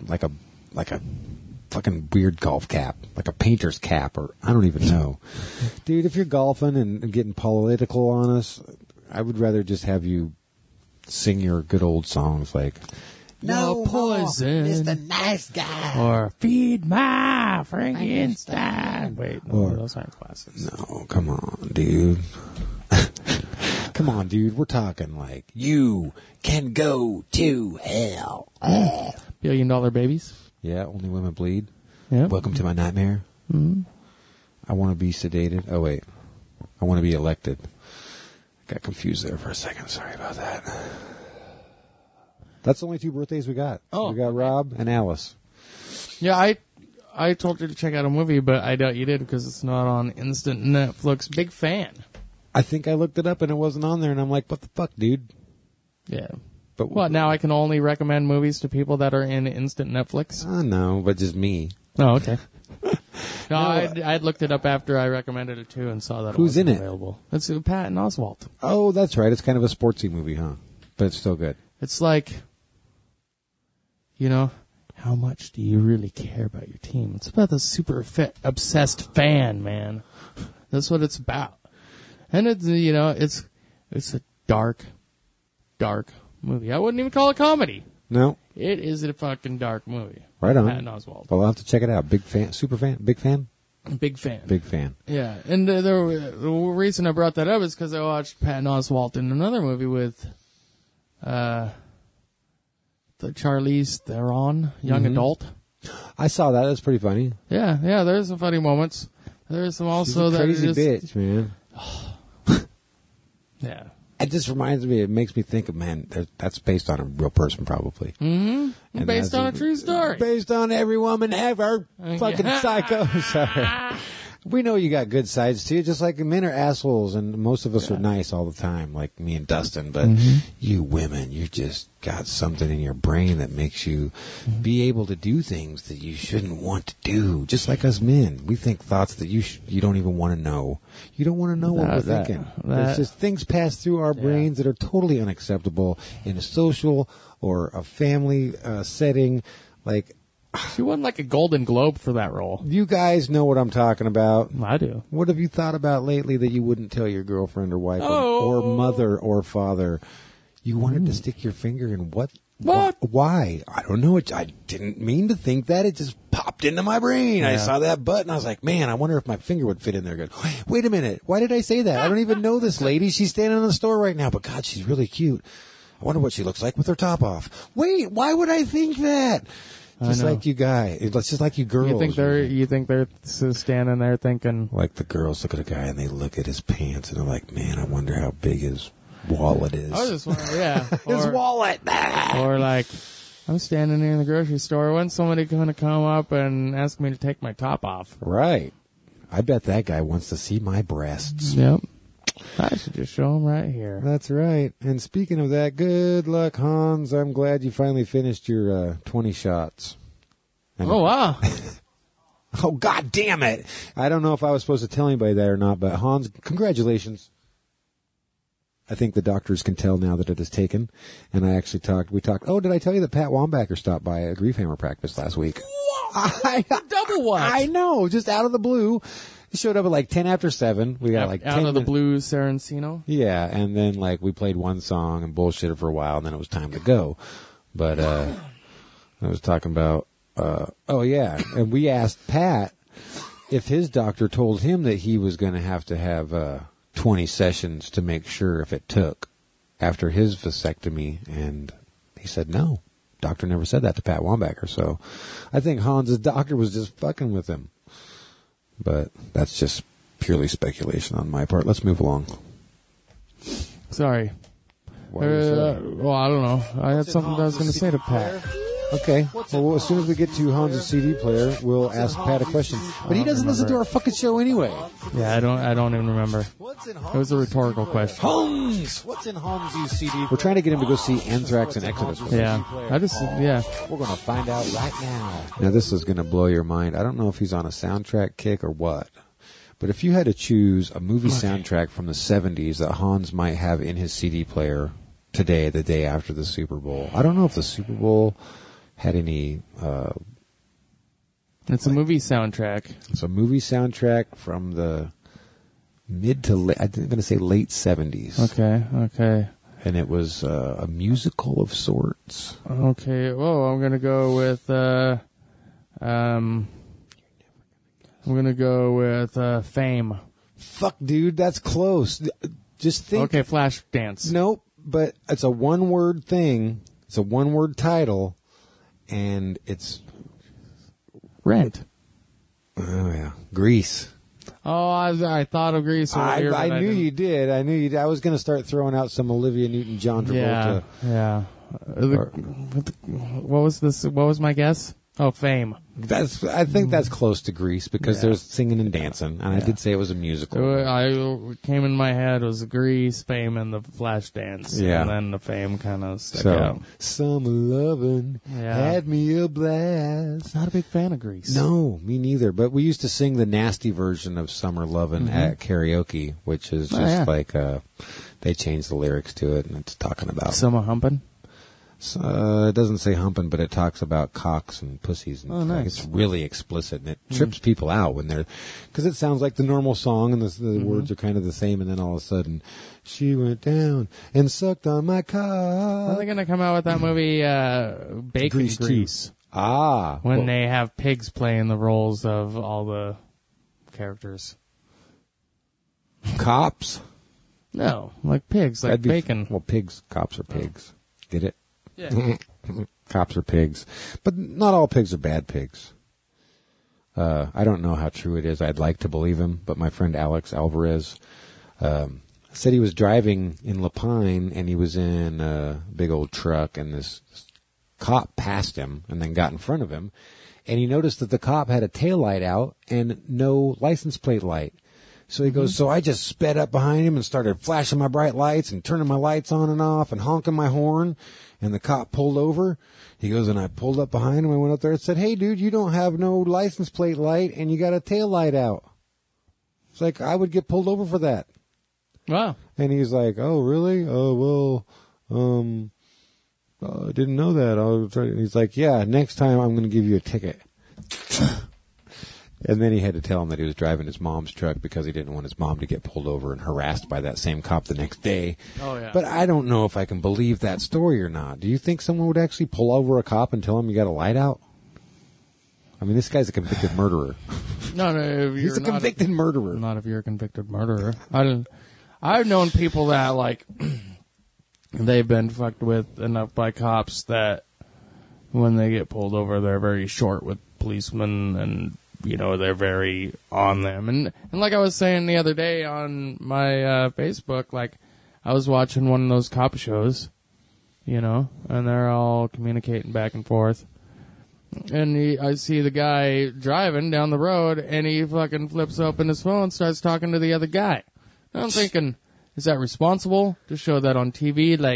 fucking weird golf cap, like a painter's cap, or I don't even know. Dude, if you're golfing and getting political on us, I would rather just have you sing your good old songs like No poison. Mr. Nice Guy. Or Feed My Frankenstein. Wait, no, those aren't classics. No, come on, dude. Come on, dude. We're talking like you can go to hell. $1 Billion Babies. Yeah, Only Women Bleed. Yep. Welcome to my nightmare. Mm-hmm. I want to be sedated. Oh, wait. I want to be elected. Got confused there for a second. Sorry about that. That's the only 2 birthdays we got. Oh, We got okay. Rob and Alice. Yeah, I told you to check out a movie, but I doubt you did because it's not on instant Netflix. Big fan. I think I looked it up and it wasn't on there, and I'm like, what the fuck, dude? Yeah. But What, now I can only recommend movies to people that are in instant Netflix? No, but just me. Oh, okay. No, I'd looked it up after I recommended it too and saw that Who's it in wasn't it? available. It's Patton Oswalt. Oh, that's right. It's kind of a sportsy movie, huh? But it's still good. It's like, how much do you really care about your team? It's about the super obsessed fan, man. That's what it's about. And it's a dark movie. I wouldn't even call it comedy. No? It is a fucking dark movie. Right on. Patton Oswalt. Well, I'll have to check it out. Big fan? Super fan? Big fan? Big fan. Big fan. Yeah, and the reason I brought that up is because I watched Patton Oswalt in another movie with the Charlize Theron, young adult. I saw that. That's pretty funny. Yeah, there's some funny moments. There's some also She's a that crazy just, bitch, man. Yeah. It just reminds me, it makes me think of, man, that's based on a real person, probably. Mm-hmm. And Based that's on a true story. Based on every woman ever. Fucking psycho. Sorry. We know you got good sides too, just like men are assholes, and most of us are nice all the time, like me and Dustin. But you women, you just got something in your brain that makes you be able to do things that you shouldn't want to do. Just like us men, we think thoughts that you don't even want to know. You don't want to know what we're thinking. It's just things pass through our brains that are totally unacceptable in a social or a family setting, like. She won like a Golden Globe for that role. You guys know what I'm talking about. I do. What have you thought about lately that you wouldn't tell your girlfriend or wife or mother or father? You wanted to stick your finger in what? What? Why? I don't know. I didn't mean to think that. It just popped into my brain. I saw that button. I was like, man, I wonder if my finger would fit in there good. Wait a minute. Why did I say that? I don't even know this lady. She's standing in the store right now, but God, she's really cute. I wonder what she looks like with her top off. Wait, why would I think that? Just like you guys. It's just like you girls. You think they're standing there thinking, like the girls look at a guy and they look at his pants and they're like, man, I wonder how big his wallet is. I just want his wallet. Or like, I'm standing there in the grocery store. When's somebody going to come up and ask me to take my top off? Right. I bet that guy wants to see my breasts. Yep. I should just show him right here. That's right. And speaking of that, good luck, Hans. I'm glad you finally finished your 20 shots. Oh, wow. Oh, God damn it. I don't know if I was supposed to tell anybody that or not, but Hans, congratulations. I think the doctors can tell now that it is taken. And we talked, oh, did I tell you that Pat Wambacher stopped by a Grief Hammer practice last week? Double what? I know, just out of the blue. He showed up at like 10 after 7. We got like 10 out of the minutes. blue, Sarancino. Yeah, and then like we played one song and bullshitted for a while, and then it was time to go. But I was talking about, and we asked Pat if his doctor told him that he was going to have 20 sessions to make sure if it took after his vasectomy, and he said no. Doctor never said that to Pat Wambacher, so I think Hans' doctor was just fucking with him. But that's just purely speculation on my part. Let's move along. Sorry. Why are you sorry? Well, I don't know. I had something that I was going to say to Pat. Okay. Well, as soon as we get to Hans' CD player, we'll ask Pat a question. But he doesn't listen to our fucking show anyway. Yeah, I don't even remember. It was a rhetorical question. Hans! What's in Hans' CD? We're trying to get him to go see Anthrax and Exodus. Yeah. We're going to find out right now. Now, this is going to blow your mind. I don't know if he's on a soundtrack kick or what. But if you had to choose a movie soundtrack from the 70s that Hans might have in his CD player today, the day after the Super Bowl. I don't know if the Super Bowl had any... it's a movie soundtrack. It's a movie soundtrack from the mid to late... I'm going to say late 70s. Okay. And it was a musical of sorts. Okay. Well, I'm going to go with... I'm going to go with Fame. Fuck, dude, that's close. Just think... Okay, Flashdance. Nope, but it's a one-word thing. It's a one-word title, and it's... Rent. Oh, yeah. Grease. Oh, I thought of Grease earlier. I knew you did. I was going to start throwing out some Olivia Newton-John Travolta. Yeah. What was this? What was my guess? Oh, Fame. I think that's close to Grease because there's singing and dancing, and I did say it was a musical. I came in my head was Grease, Fame, and the Flashdance. Yeah. And then the Fame kind of stuck out. Summer Lovin' had me a blast. Not a big fan of Grease. No, me neither. But we used to sing the nasty version of Summer Lovin' at karaoke, which is just like they changed the lyrics to it, and it's talking about Summer Humpin'. It doesn't say humping, but it talks about cocks and pussies. And nice. It's really explicit, and it trips people out when they're... Because it sounds like the normal song, and the words are kind of the same, and then all of a sudden, she went down and sucked on my cock. Are they going to come out with that movie, Bacon Grease? When they have pigs playing the roles of all the characters. Cops? No, like pigs, like bacon. Well, cops are pigs. Get it? Yeah. Cops are pigs. But not all pigs are bad pigs. I don't know how true it is. I'd like to believe him, but my friend Alex Alvarez said he was driving in La Pine, and he was in a big old truck, and this cop passed him and then got in front of him, and he noticed that the cop had a taillight out and no license plate light. So he goes, so I just sped up behind him and started flashing my bright lights and turning my lights on and off and honking my horn. And the cop pulled over. He goes, and I pulled up behind him. I went up there and said, hey, dude, you don't have no license plate light and you got a tail light out. It's like, I would get pulled over for that. Wow. And he's like, oh, really? Oh, well, I didn't know that. And he's like, yeah, next time I'm going to give you a ticket. And then he had to tell him that he was driving his mom's truck because he didn't want his mom to get pulled over and harassed by that same cop the next day. Oh, yeah. But I don't know if I can believe that story or not. Do you think someone would actually pull over a cop and tell him you got a light out? I mean, this guy's a convicted murderer. No, he's a convicted murderer. Not if you're a convicted murderer. I've known people that, like, they've been fucked with enough by cops that when they get pulled over, they're very short with policemen and... You know, they're very on them. And like I was saying the other day on my Facebook, like, I was watching one of those cop shows, you know, and they're all communicating back and forth. And I see the guy driving down the road, and he fucking flips open his phone and starts talking to the other guy. And I'm thinking, is that responsible to show that on TV? Like,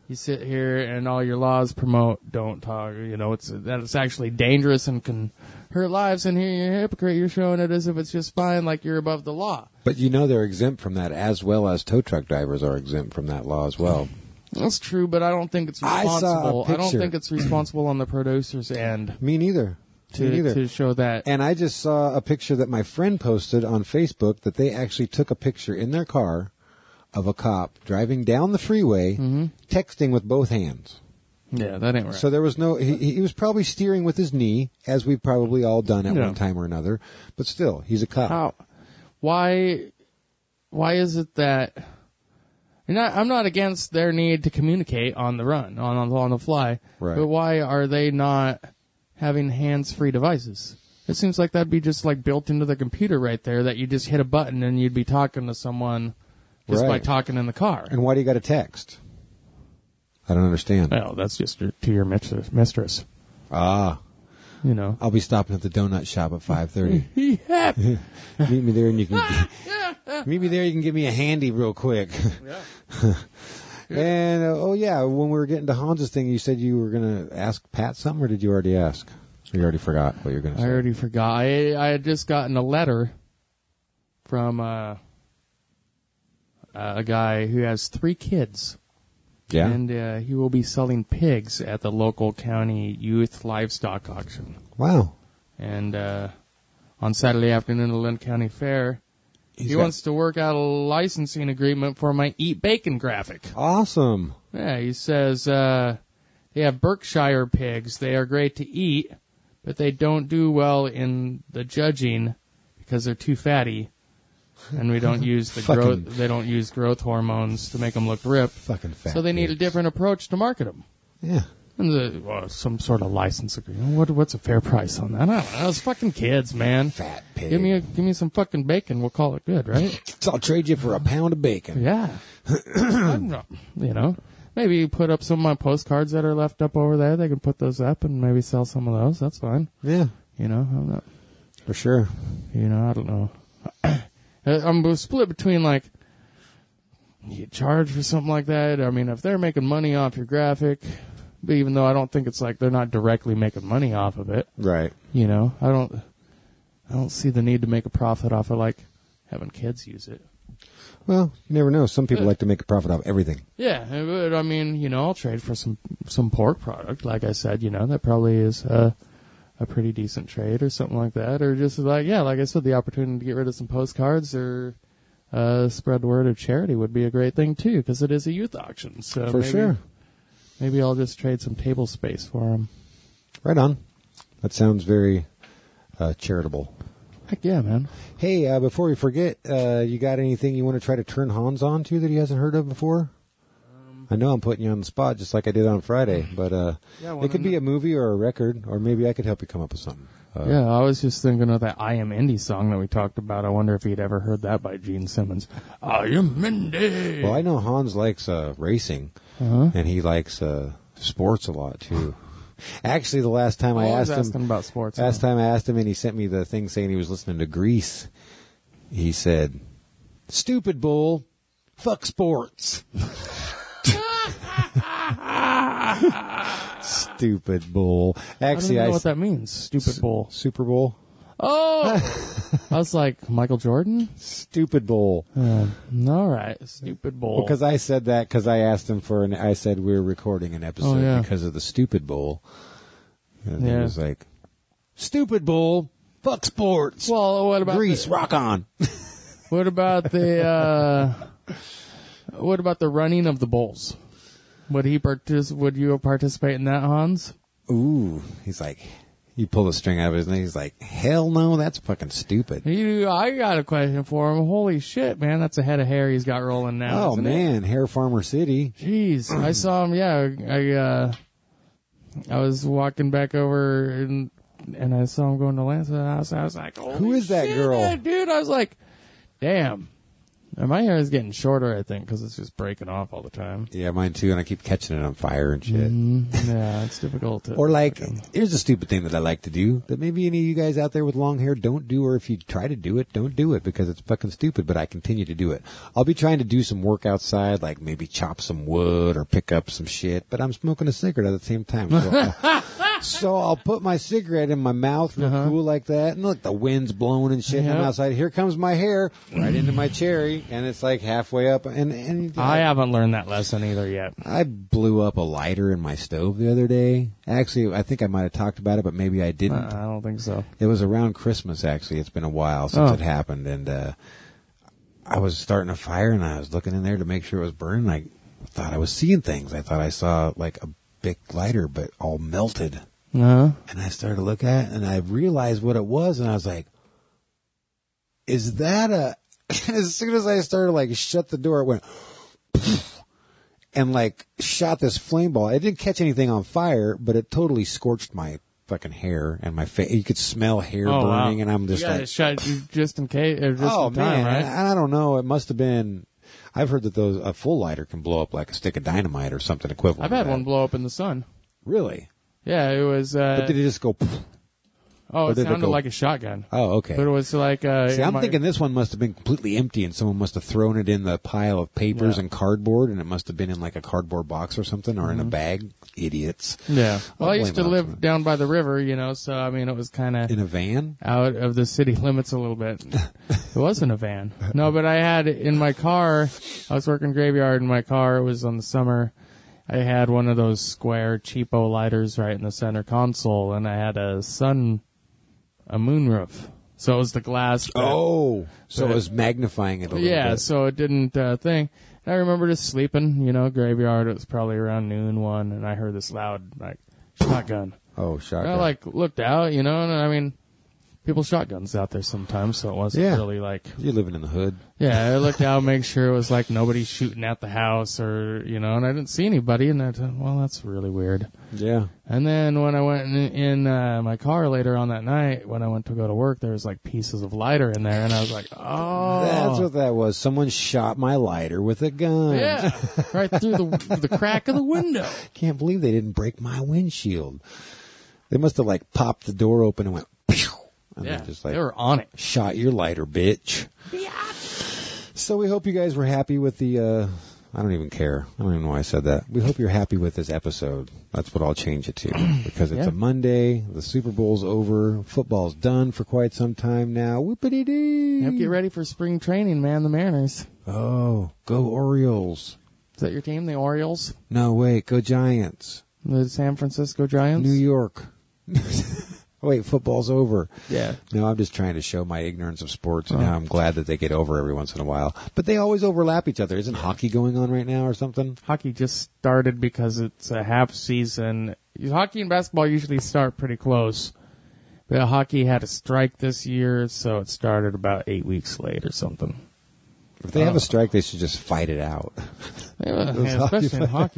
you sit here and all your laws promote don't talk. You know, it's actually dangerous and can hurt lives. And here you're a hypocrite. You're showing it as if it's just fine, like you're above the law. But you know they're exempt from that, as well as tow truck drivers are exempt from that law as well. That's true, but I don't think it's responsible. I don't think it's responsible on the producer's end. Me neither. To show that. And I just saw a picture that my friend posted on Facebook that they actually took a picture in their car of a cop driving down the freeway, texting with both hands. Yeah, that ain't right. So there was no, he was probably steering with his knee, as we've probably all done at one time or another, but still, he's a cop. Why is it that, I'm not against their need to communicate on the run, on the fly, right. But why are they not having hands-free devices? It seems like that'd be just like built into the computer right there, that you just hit a button and you'd be talking to someone just by talking in the car. And why do you got to text? I don't understand. Well, that's just to your mistress. Ah. You know. I'll be stopping at the donut shop at 5:30. Yeah. Meet me there and you can meet me there. You can give me a handy real quick. Yeah. And when we were getting to Hans's thing, you said you were going to ask Pat something, or did you already ask? Or you already forgot what you were going to say? I already forgot. I had just gotten a letter from a guy who has 3 kids. Yeah. And he will be selling pigs at the local county youth livestock auction. Wow. And on Saturday afternoon at the Lynn County Fair, he wants to work out a licensing agreement for my Eat Bacon graphic. Awesome. Yeah, he says they have Berkshire pigs. They are great to eat, but they don't do well in the judging because they're too fatty. And we don't use they don't use growth hormones to make them look ripped. Fucking fat. So they need a different approach to market them. Yeah. And some sort of license agreement. What's a fair price on that? I don't know. It's fucking kids, man. Fat pig. Give me some fucking bacon. We'll call it good, right? So I'll trade you for a pound of bacon. Yeah. Maybe you put up some of my postcards that are left up over there. They can put those up and maybe sell some of those. That's fine. Yeah. I'm not. For sure. I don't know. I'm split between, like, you charge for something like that. I mean, if they're making money off your graphic, but even though I don't think it's like they're not directly making money off of it. Right. I don't see the need to make a profit off of, like, having kids use it. Well, you never know. Some people like to make a profit off everything. Yeah, but I mean, I'll trade for some pork product. Like I said, that probably is a pretty decent trade or something like that. Or just like I said, the opportunity to get rid of some postcards or spread the word of charity would be a great thing too, because it is a youth auction. So for sure. Maybe I'll just trade some table space for them. Right on. That sounds very charitable. Heck yeah, man. Hey, before we forget, you got anything you want to try to turn Hans on to that he hasn't heard of before? I know I'm putting you on the spot just like I did on Friday, but it could be a movie or a record, or maybe I could help you come up with something. I was just thinking of that I Am Indie song that we talked about. I wonder if he'd ever heard that by Gene Simmons. I am Indie. Well, I know Hans likes racing, and he likes sports a lot, too. Actually, the last time I asked him about sports. Time I asked him, and he sent me the thing saying he was listening to Grease. He said, "Stupid bull, fuck sports." Stupid bull. Actually, I don't know what that means. Stupid bull. Super Bowl. Oh, I was like Michael Jordan. Stupid bull. All right, stupid bull. Because I said that because I asked him I said we're recording an episode because of the stupid bull. And he was like, "Stupid bull, fuck sports." Well, what about Grease? Rock on. What about the running of the bulls? Would you participate in that, Hans? Ooh, he's like, you pull the string out of his neck. He's like, hell no, that's fucking stupid. I got a question for him. Holy shit, man, that's a head of hair he's got rolling now. Oh man, Hair Farmer City. Jeez, I saw him. Yeah, I was walking back over and I saw him going to Lance's house. I was like, holy who is that shit, girl, dude? I was like, damn. And my hair is getting shorter, I think, because it's just breaking off all the time. Yeah, mine too, and I keep catching it on fire and shit. Yeah, it's difficult to... Or like, here's a stupid thing that I like to do that maybe any of you guys out there with long hair don't do, or if you try to do it, don't do it because it's fucking stupid, but I continue to do it. I'll be trying to do some work outside, like maybe chop some wood or pick up some shit, but I'm smoking a cigarette at the same time. So I'll put my cigarette in my mouth real cool like that, and look, the wind's blowing and shit, and I'm outside. Here comes my hair right into my cherry, and it's like halfway up, and I haven't learned that lesson either yet. I blew up a lighter in my stove the other day. Actually, I think I might have talked about it, but maybe I didn't. I don't think so. It was around Christmas, actually. It's been a while since it happened, and I was starting a fire, and I was looking in there to make sure it was burning. I thought I was seeing things. I thought I saw like a big lighter, but all melted. And I started to look at it, and I realized what it was, and I was like, is that a... As soon as I started, like, shut the door, it went... and, like, shot this flame ball. It didn't catch anything on fire, but it totally scorched my fucking hair and my face. You could smell hair burning, and I'm just like... shot just in case, or just in time, man, right? I don't know. It must have been... I've heard that a full lighter can blow up like a stick of dynamite or something equivalent. I've had one blow up in the sun. Really? Yeah, it was... but did it just go... Oh, it sounded like a shotgun. Oh, okay. But it was like... See, I'm thinking this one must have been completely empty, and someone must have thrown it in the pile of papers and cardboard, and it must have been in like a cardboard box or something, or in a bag. Idiots. Yeah. Well, I I'll used to blame it on live down by the river, you know, so, I mean, it was kind of... In a van? Out of the city limits a little bit. It wasn't a van. No, but I had in my car, I was working graveyard in my car, it was on the summer... I had one of those square cheapo lighters right in the center console, and I had a moonroof. So it was the glass. So it was magnifying it a little bit. Yeah, so it didn't thing. And I remember just sleeping, you know, graveyard. It was probably around noon, 1, and I heard this loud, like, shotgun. Oh, shotgun. And I, like, looked out, you know, and I mean... People shotguns out there sometimes, so it wasn't really like... You're living in the hood. Yeah, I looked out, make sure it was like nobody shooting at the house or, you know, and I didn't see anybody, and I thought, well, that's really weird. Yeah. And then when I went in my car later on that night, when I went to go to work, there was like pieces of lighter in there, and I was like, oh. That's what that was. Someone shot my lighter with a gun. Yeah, right through the crack of the window. Can't believe they didn't break my windshield. They must have like popped the door open and went, pew! And Yeah, just like, they were on it. Shot your lighter, bitch. So we hope you guys were happy with the, I don't even care. I don't even know why I said that. We hope you're happy with this episode. That's what I'll change it to. Because it's a Monday, the Super Bowl's over, football's done for quite some time now. Whoopity-dee! Yep, get ready for spring training, man, the Mariners. Oh, go Orioles. Is that your team, the Orioles? No, wait, go Giants. The San Francisco Giants? New York. Wait, football's over. Yeah. No, I'm just trying to show my ignorance of sports, and now I'm glad that they get over every once in a while. But they always overlap each other. Isn't hockey going on right now or something? Hockey just started because it's a half season. Hockey and basketball usually start pretty close. But hockey had a strike this year, so it started about 8 weeks late or something. If they have a strike, they should just fight it out. Yeah, especially in hockey.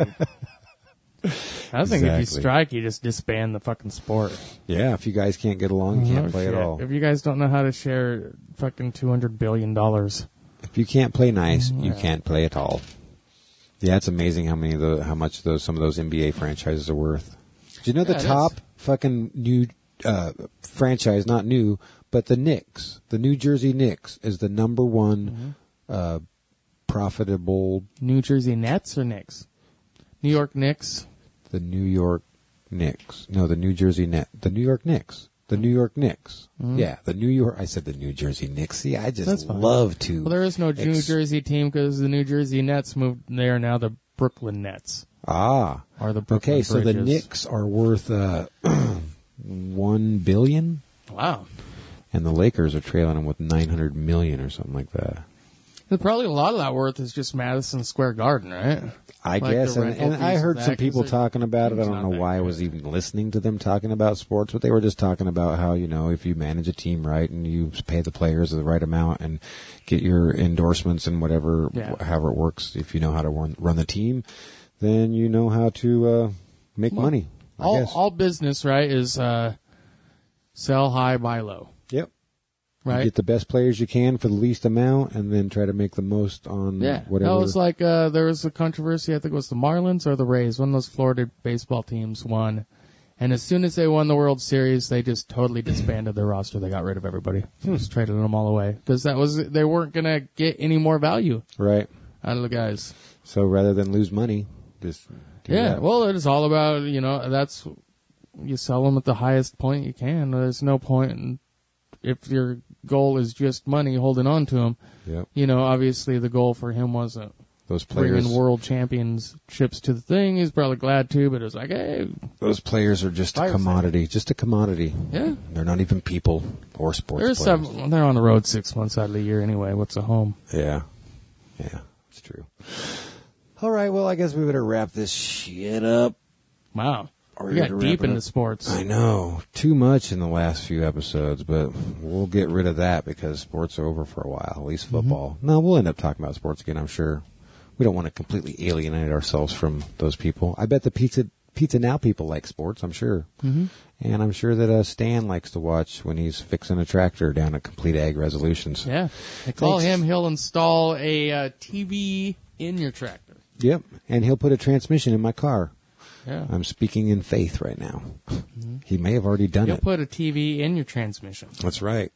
I think if you strike, you just disband the fucking sport. Yeah, if you guys can't get along, you can't play at all. If you guys don't know how to share fucking $200 billion. If you can't play nice, you can't play at all. Yeah, it's amazing how much some of those NBA franchises are worth. Do you know the top fucking new franchise, not new, but the Knicks, the New Jersey Knicks, is the number one profitable... New Jersey Nets or Knicks? New York Knicks? The New York Knicks. No, the New Jersey The New York Knicks. The New York Knicks. Mm-hmm. Yeah, I said the New Jersey Knicks. See, I just love to... Well, there is no New Jersey team because the New Jersey Nets moved there. Now the Brooklyn Nets. Ah. Or the Brooklyn Bridges. So the Knicks are worth $1 billion? Wow. And the Lakers are trailing them with $900 million or something like that. Probably a lot of that worth is just Madison Square Garden, right? I guess, and I heard some people talking about it. I don't know why I was even listening to them talking about sports, but they were just talking about how, you know, if you manage a team right and you pay the players the right amount and get your endorsements and whatever, however it works, if you know how to run the team, then you know how to make money, I guess. All business, right, is sell high, buy low. Yep. Right. You get the best players you can for the least amount, and then try to make the most on whatever. No, it's like there was a controversy. I think it was the Marlins or the Rays. One of those Florida baseball teams won, and as soon as they won the World Series, they just totally disbanded their roster. They got rid of everybody. Just traded them all away because they weren't gonna get any more value Right. out of the guys. So rather than lose money, just do that. Well, it's all about that's you sell them at the highest point you can. There's no point if your goal is just money, holding on to them. Yep. Obviously the goal for him wasn't Those players, bringing world championships to the thing. He's probably glad to, but it was like, hey, those players are just a commodity. Just a commodity. yeah. They're not even people or sports There's players. they're on the road 6 months out of the year anyway. What's a home? Yeah. Yeah, it's true. All right, well, I guess we better wrap this shit up. Wow. Are We we got gonna deep wrap it into up? sports. I know. Too much in the last few episodes, but we'll get rid of that because sports are over for a while, at least football. No, we'll end up talking about sports again, I'm sure. We don't want to completely alienate ourselves from those people. I bet the Pizza Now people like sports, I'm sure. Mm-hmm. And I'm sure that Stan likes to watch when he's fixing a tractor down at Complete Ag Resolutions. Yeah. They call Thanks. him. He'll install a TV in your tractor. Yep, and he'll put a transmission in my car. Yeah. I'm speaking in faith right now. He may have already done He'll it. put a TV in your transmission. That's right.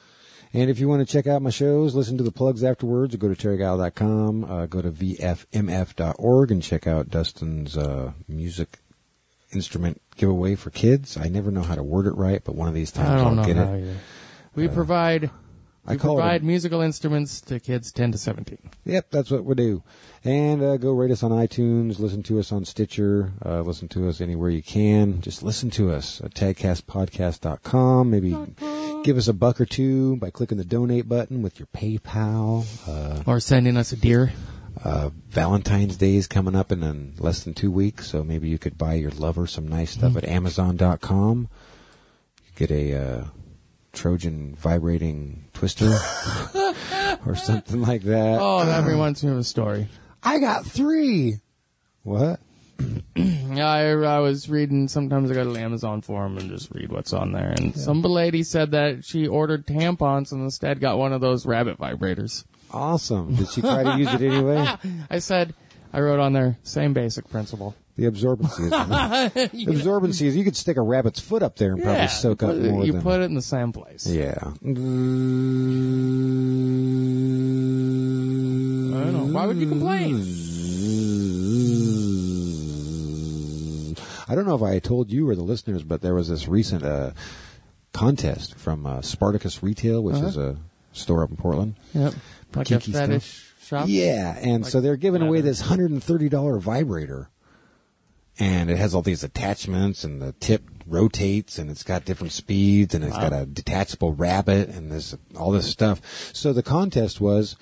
And if you want to check out my shows, listen to the plugs afterwards, go to terrygal.com, go to vfmf.org, and check out Dustin's music instrument giveaway for kids. I never know how to word it right, but one of these times I don't I'll know get how it. either. We provide call it musical instruments to kids 10 to 17. Yep, that's what we do. And go rate us on iTunes, listen to us on Stitcher, listen to us anywhere you can. Just listen to us at tagcastpodcast.com. Maybe give us $1 or $2 by clicking the donate button with your PayPal. Or sending us a deer. Valentine's Day is coming up in less than 2 weeks, so maybe you could buy your lover some nice stuff at Amazon.com. You get a Trojan vibrating twister or something like that. Oh, that reminds me of a story. I got 3. What? Yeah, I was reading. Sometimes I go to the Amazon forum and just read what's on there. And some lady said that she ordered tampons and instead got one of those rabbit vibrators. Awesome. Did she try to use it anyway? I wrote on there, same basic principle. The absorbency is you could stick a rabbit's foot up there and probably soak up more You than... put it in the same place. Yeah. I don't know. Why would you complain? I don't know if I told you or the listeners, but there was this recent contest from Spartacus Retail, which is a store up in Portland. Yep. Like a Kinky stuff. fetish shop? Yeah, and Like so they're giving away leather. this $130 vibrator. And it has all these attachments, and the tip rotates, and it's got different speeds, and it's got a detachable rabbit, and there's all this stuff. So the contest was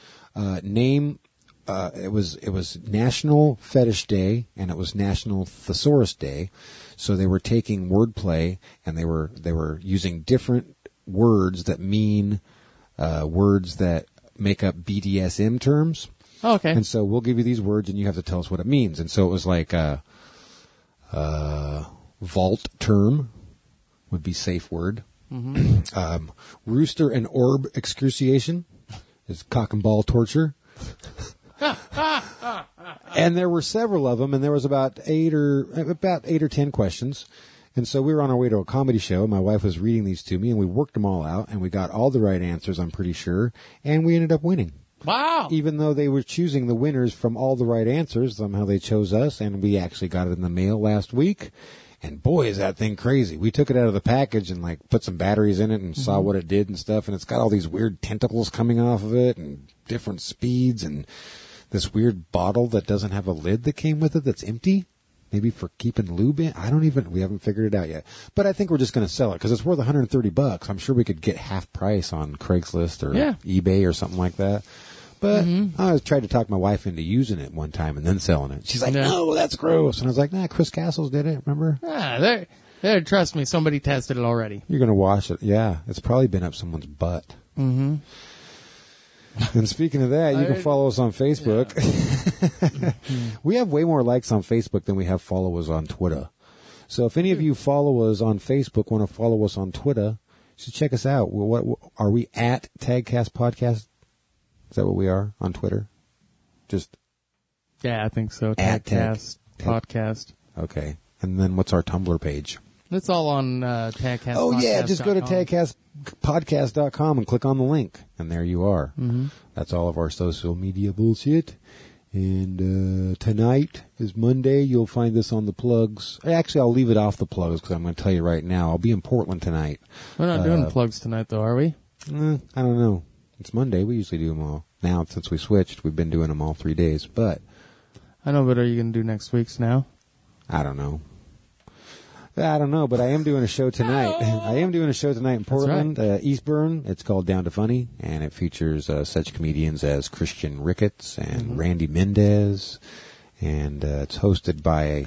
it was National Fetish Day, and it was National Thesaurus Day. So they were taking wordplay, and they were using different words that mean words that make up BDSM terms. Oh, okay. And so we'll give you these words, and you have to tell us what it means. And so it was like vault term would be safe word. Mm-hmm. Rooster and orb excruciation is cock and ball torture. And there were several of them, and there was about 8 or 10 questions. And so we were on our way to a comedy show. My wife was reading these to me, and we worked them all out, and we got all the right answers, I'm pretty sure, and we ended up winning. Wow. Even though they were choosing the winners from all the right answers, somehow they chose us, and we actually got it in the mail last week. And boy, is that thing crazy. We took it out of the package and put some batteries in it and saw what it did and stuff, and it's got all these weird tentacles coming off of it and different speeds and this weird bottle that doesn't have a lid that came with it that's empty. Maybe for keeping lube in. We haven't figured it out yet. But I think we're just going to sell it because it's worth $130. I'm sure we could get half price on Craigslist or eBay or something like that. But I tried to talk my wife into using it one time and then selling it. She's like, no, that's gross. And I was like, nah, Chris Castles did it, remember? Trust me, somebody tested it already. You're going to wash it. Yeah, it's probably been up someone's butt. Mm-hmm. And speaking of that, you can follow us on Facebook. Yeah. We have way more likes on Facebook than we have followers on Twitter. So if any of you follow us on Facebook, want to follow us on Twitter, So check us out. What are we at Tagcast Podcast? Is that what we are on Twitter? Just Yeah, I think so. At Tagcast Podcast. okay. And then what's our Tumblr page? It's all on Tagcast. Oh yeah, just go to tagcastpodcast.com and click on the link, and there you are. Mm-hmm. That's all of our social media bullshit. And tonight is Monday. You'll find this on the plugs. Actually, I'll leave it off the plugs because I'm going to tell you right now. I'll be in Portland tonight. We're not doing plugs tonight, though, are we? I don't know. It's Monday. We usually do them all. Now, since we switched, we've been doing them all 3 days. But I know, but are you going to do next week's now? I don't know. But I am doing a show tonight. I am doing a show tonight in Portland, right. Eastburn. It's called Down to Funny, and it features such comedians as Christian Ricketts and Randy Mendez, and it's hosted by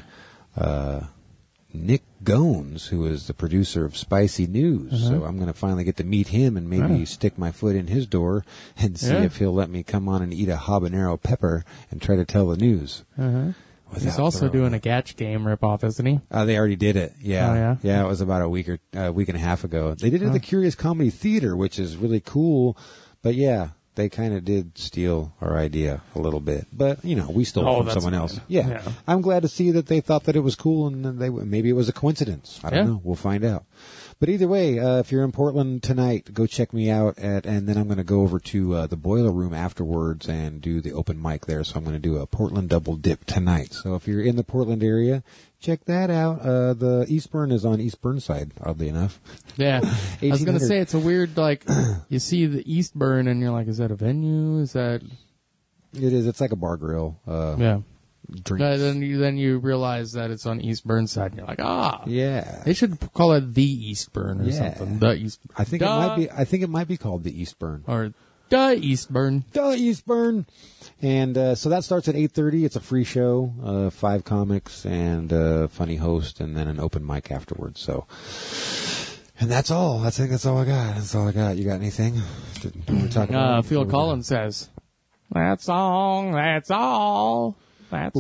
Nick Gones, who is the producer of Spicy News. So I'm going to finally get to meet him and maybe stick my foot in his door and see if he'll let me come on and eat a habanero pepper and try to tell the news. He's also doing a Gatch game ripoff, isn't he? They already did it. Yeah. Oh, yeah? Yeah, it was about a week and a half ago. They did it at the Curious Comedy Theater, which is really cool. But yeah, they kind of did steal our idea a little bit. But, we stole it from someone else. Yeah. I'm glad to see that they thought that it was cool and maybe it was a coincidence. I don't know. We'll find out. But either way, if you're in Portland tonight, go check me out and then I'm going to go over to the Boiler Room afterwards and do the open mic there. So I'm going to do a Portland double dip tonight. So if you're in the Portland area, check that out. The Eastburn is on East Burnside, oddly enough. Yeah. I was going to say, it's a weird, you see the Eastburn and you're like, is that a venue? Is that... It is. It's like a bar grill. Yeah. Drinks. Then you realize that it's on East Burnside, and you're like, yeah. They should call it the Eastburn or something. The East. I think it might be called the Eastburn or the Eastburn. The Eastburn. And so that starts at 8:30. It's a free show, 5 comics and a funny host, and then an open mic afterwards. So, and that's all. I think that's all I got. That's all I got. You got anything? Phil Collins says, "That's all. That's all." That's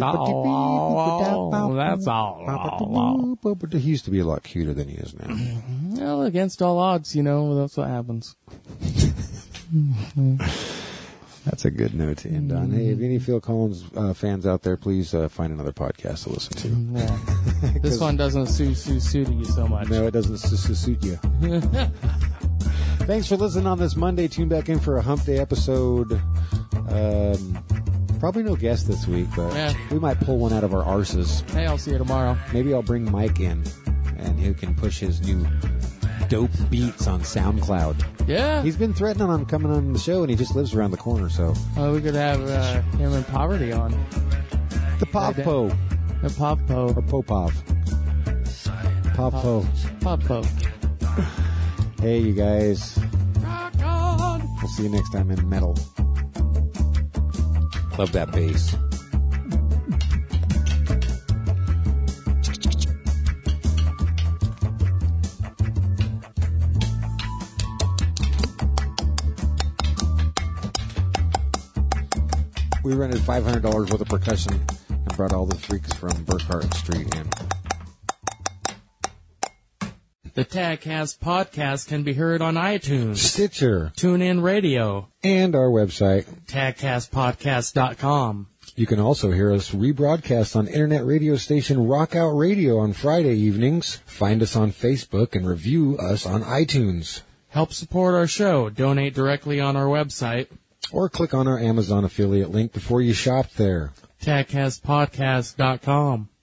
all. That's all. He used to be a lot cuter than he is now. Well, against all odds, that's what happens. That's a good note to end on. Hey, if any Phil Collins fans out there, please find another podcast to listen to. Yeah. This one doesn't suit you so much. No, it doesn't suit you. Thanks for listening on this Monday. Tune back in for a Hump Day episode. Probably no guest this week, but we might pull one out of our arses. Hey, I'll see you tomorrow. Maybe I'll bring Mike in, and he can push his new dope beats on SoundCloud. Yeah. He's been threatening on coming on the show, and he just lives around the corner, so. We could have him and Poverty on. The Poppo. The Poppo. Or Popov. Poppo. Poppo. Hey, you guys. Rock on. We'll see you next time in metal. Love that bass. We rented $500 worth of percussion and brought all the freaks from Burkhart Street in. The Tagcast podcast can be heard on iTunes, Stitcher, TuneIn Radio, and our website, tagcastpodcast.com. You can also hear us rebroadcast on internet radio station Rockout Radio on Friday evenings. Find us on Facebook and review us on iTunes. Help support our show. Donate directly on our website. Or click on our Amazon affiliate link before you shop there. tagcastpodcast.com.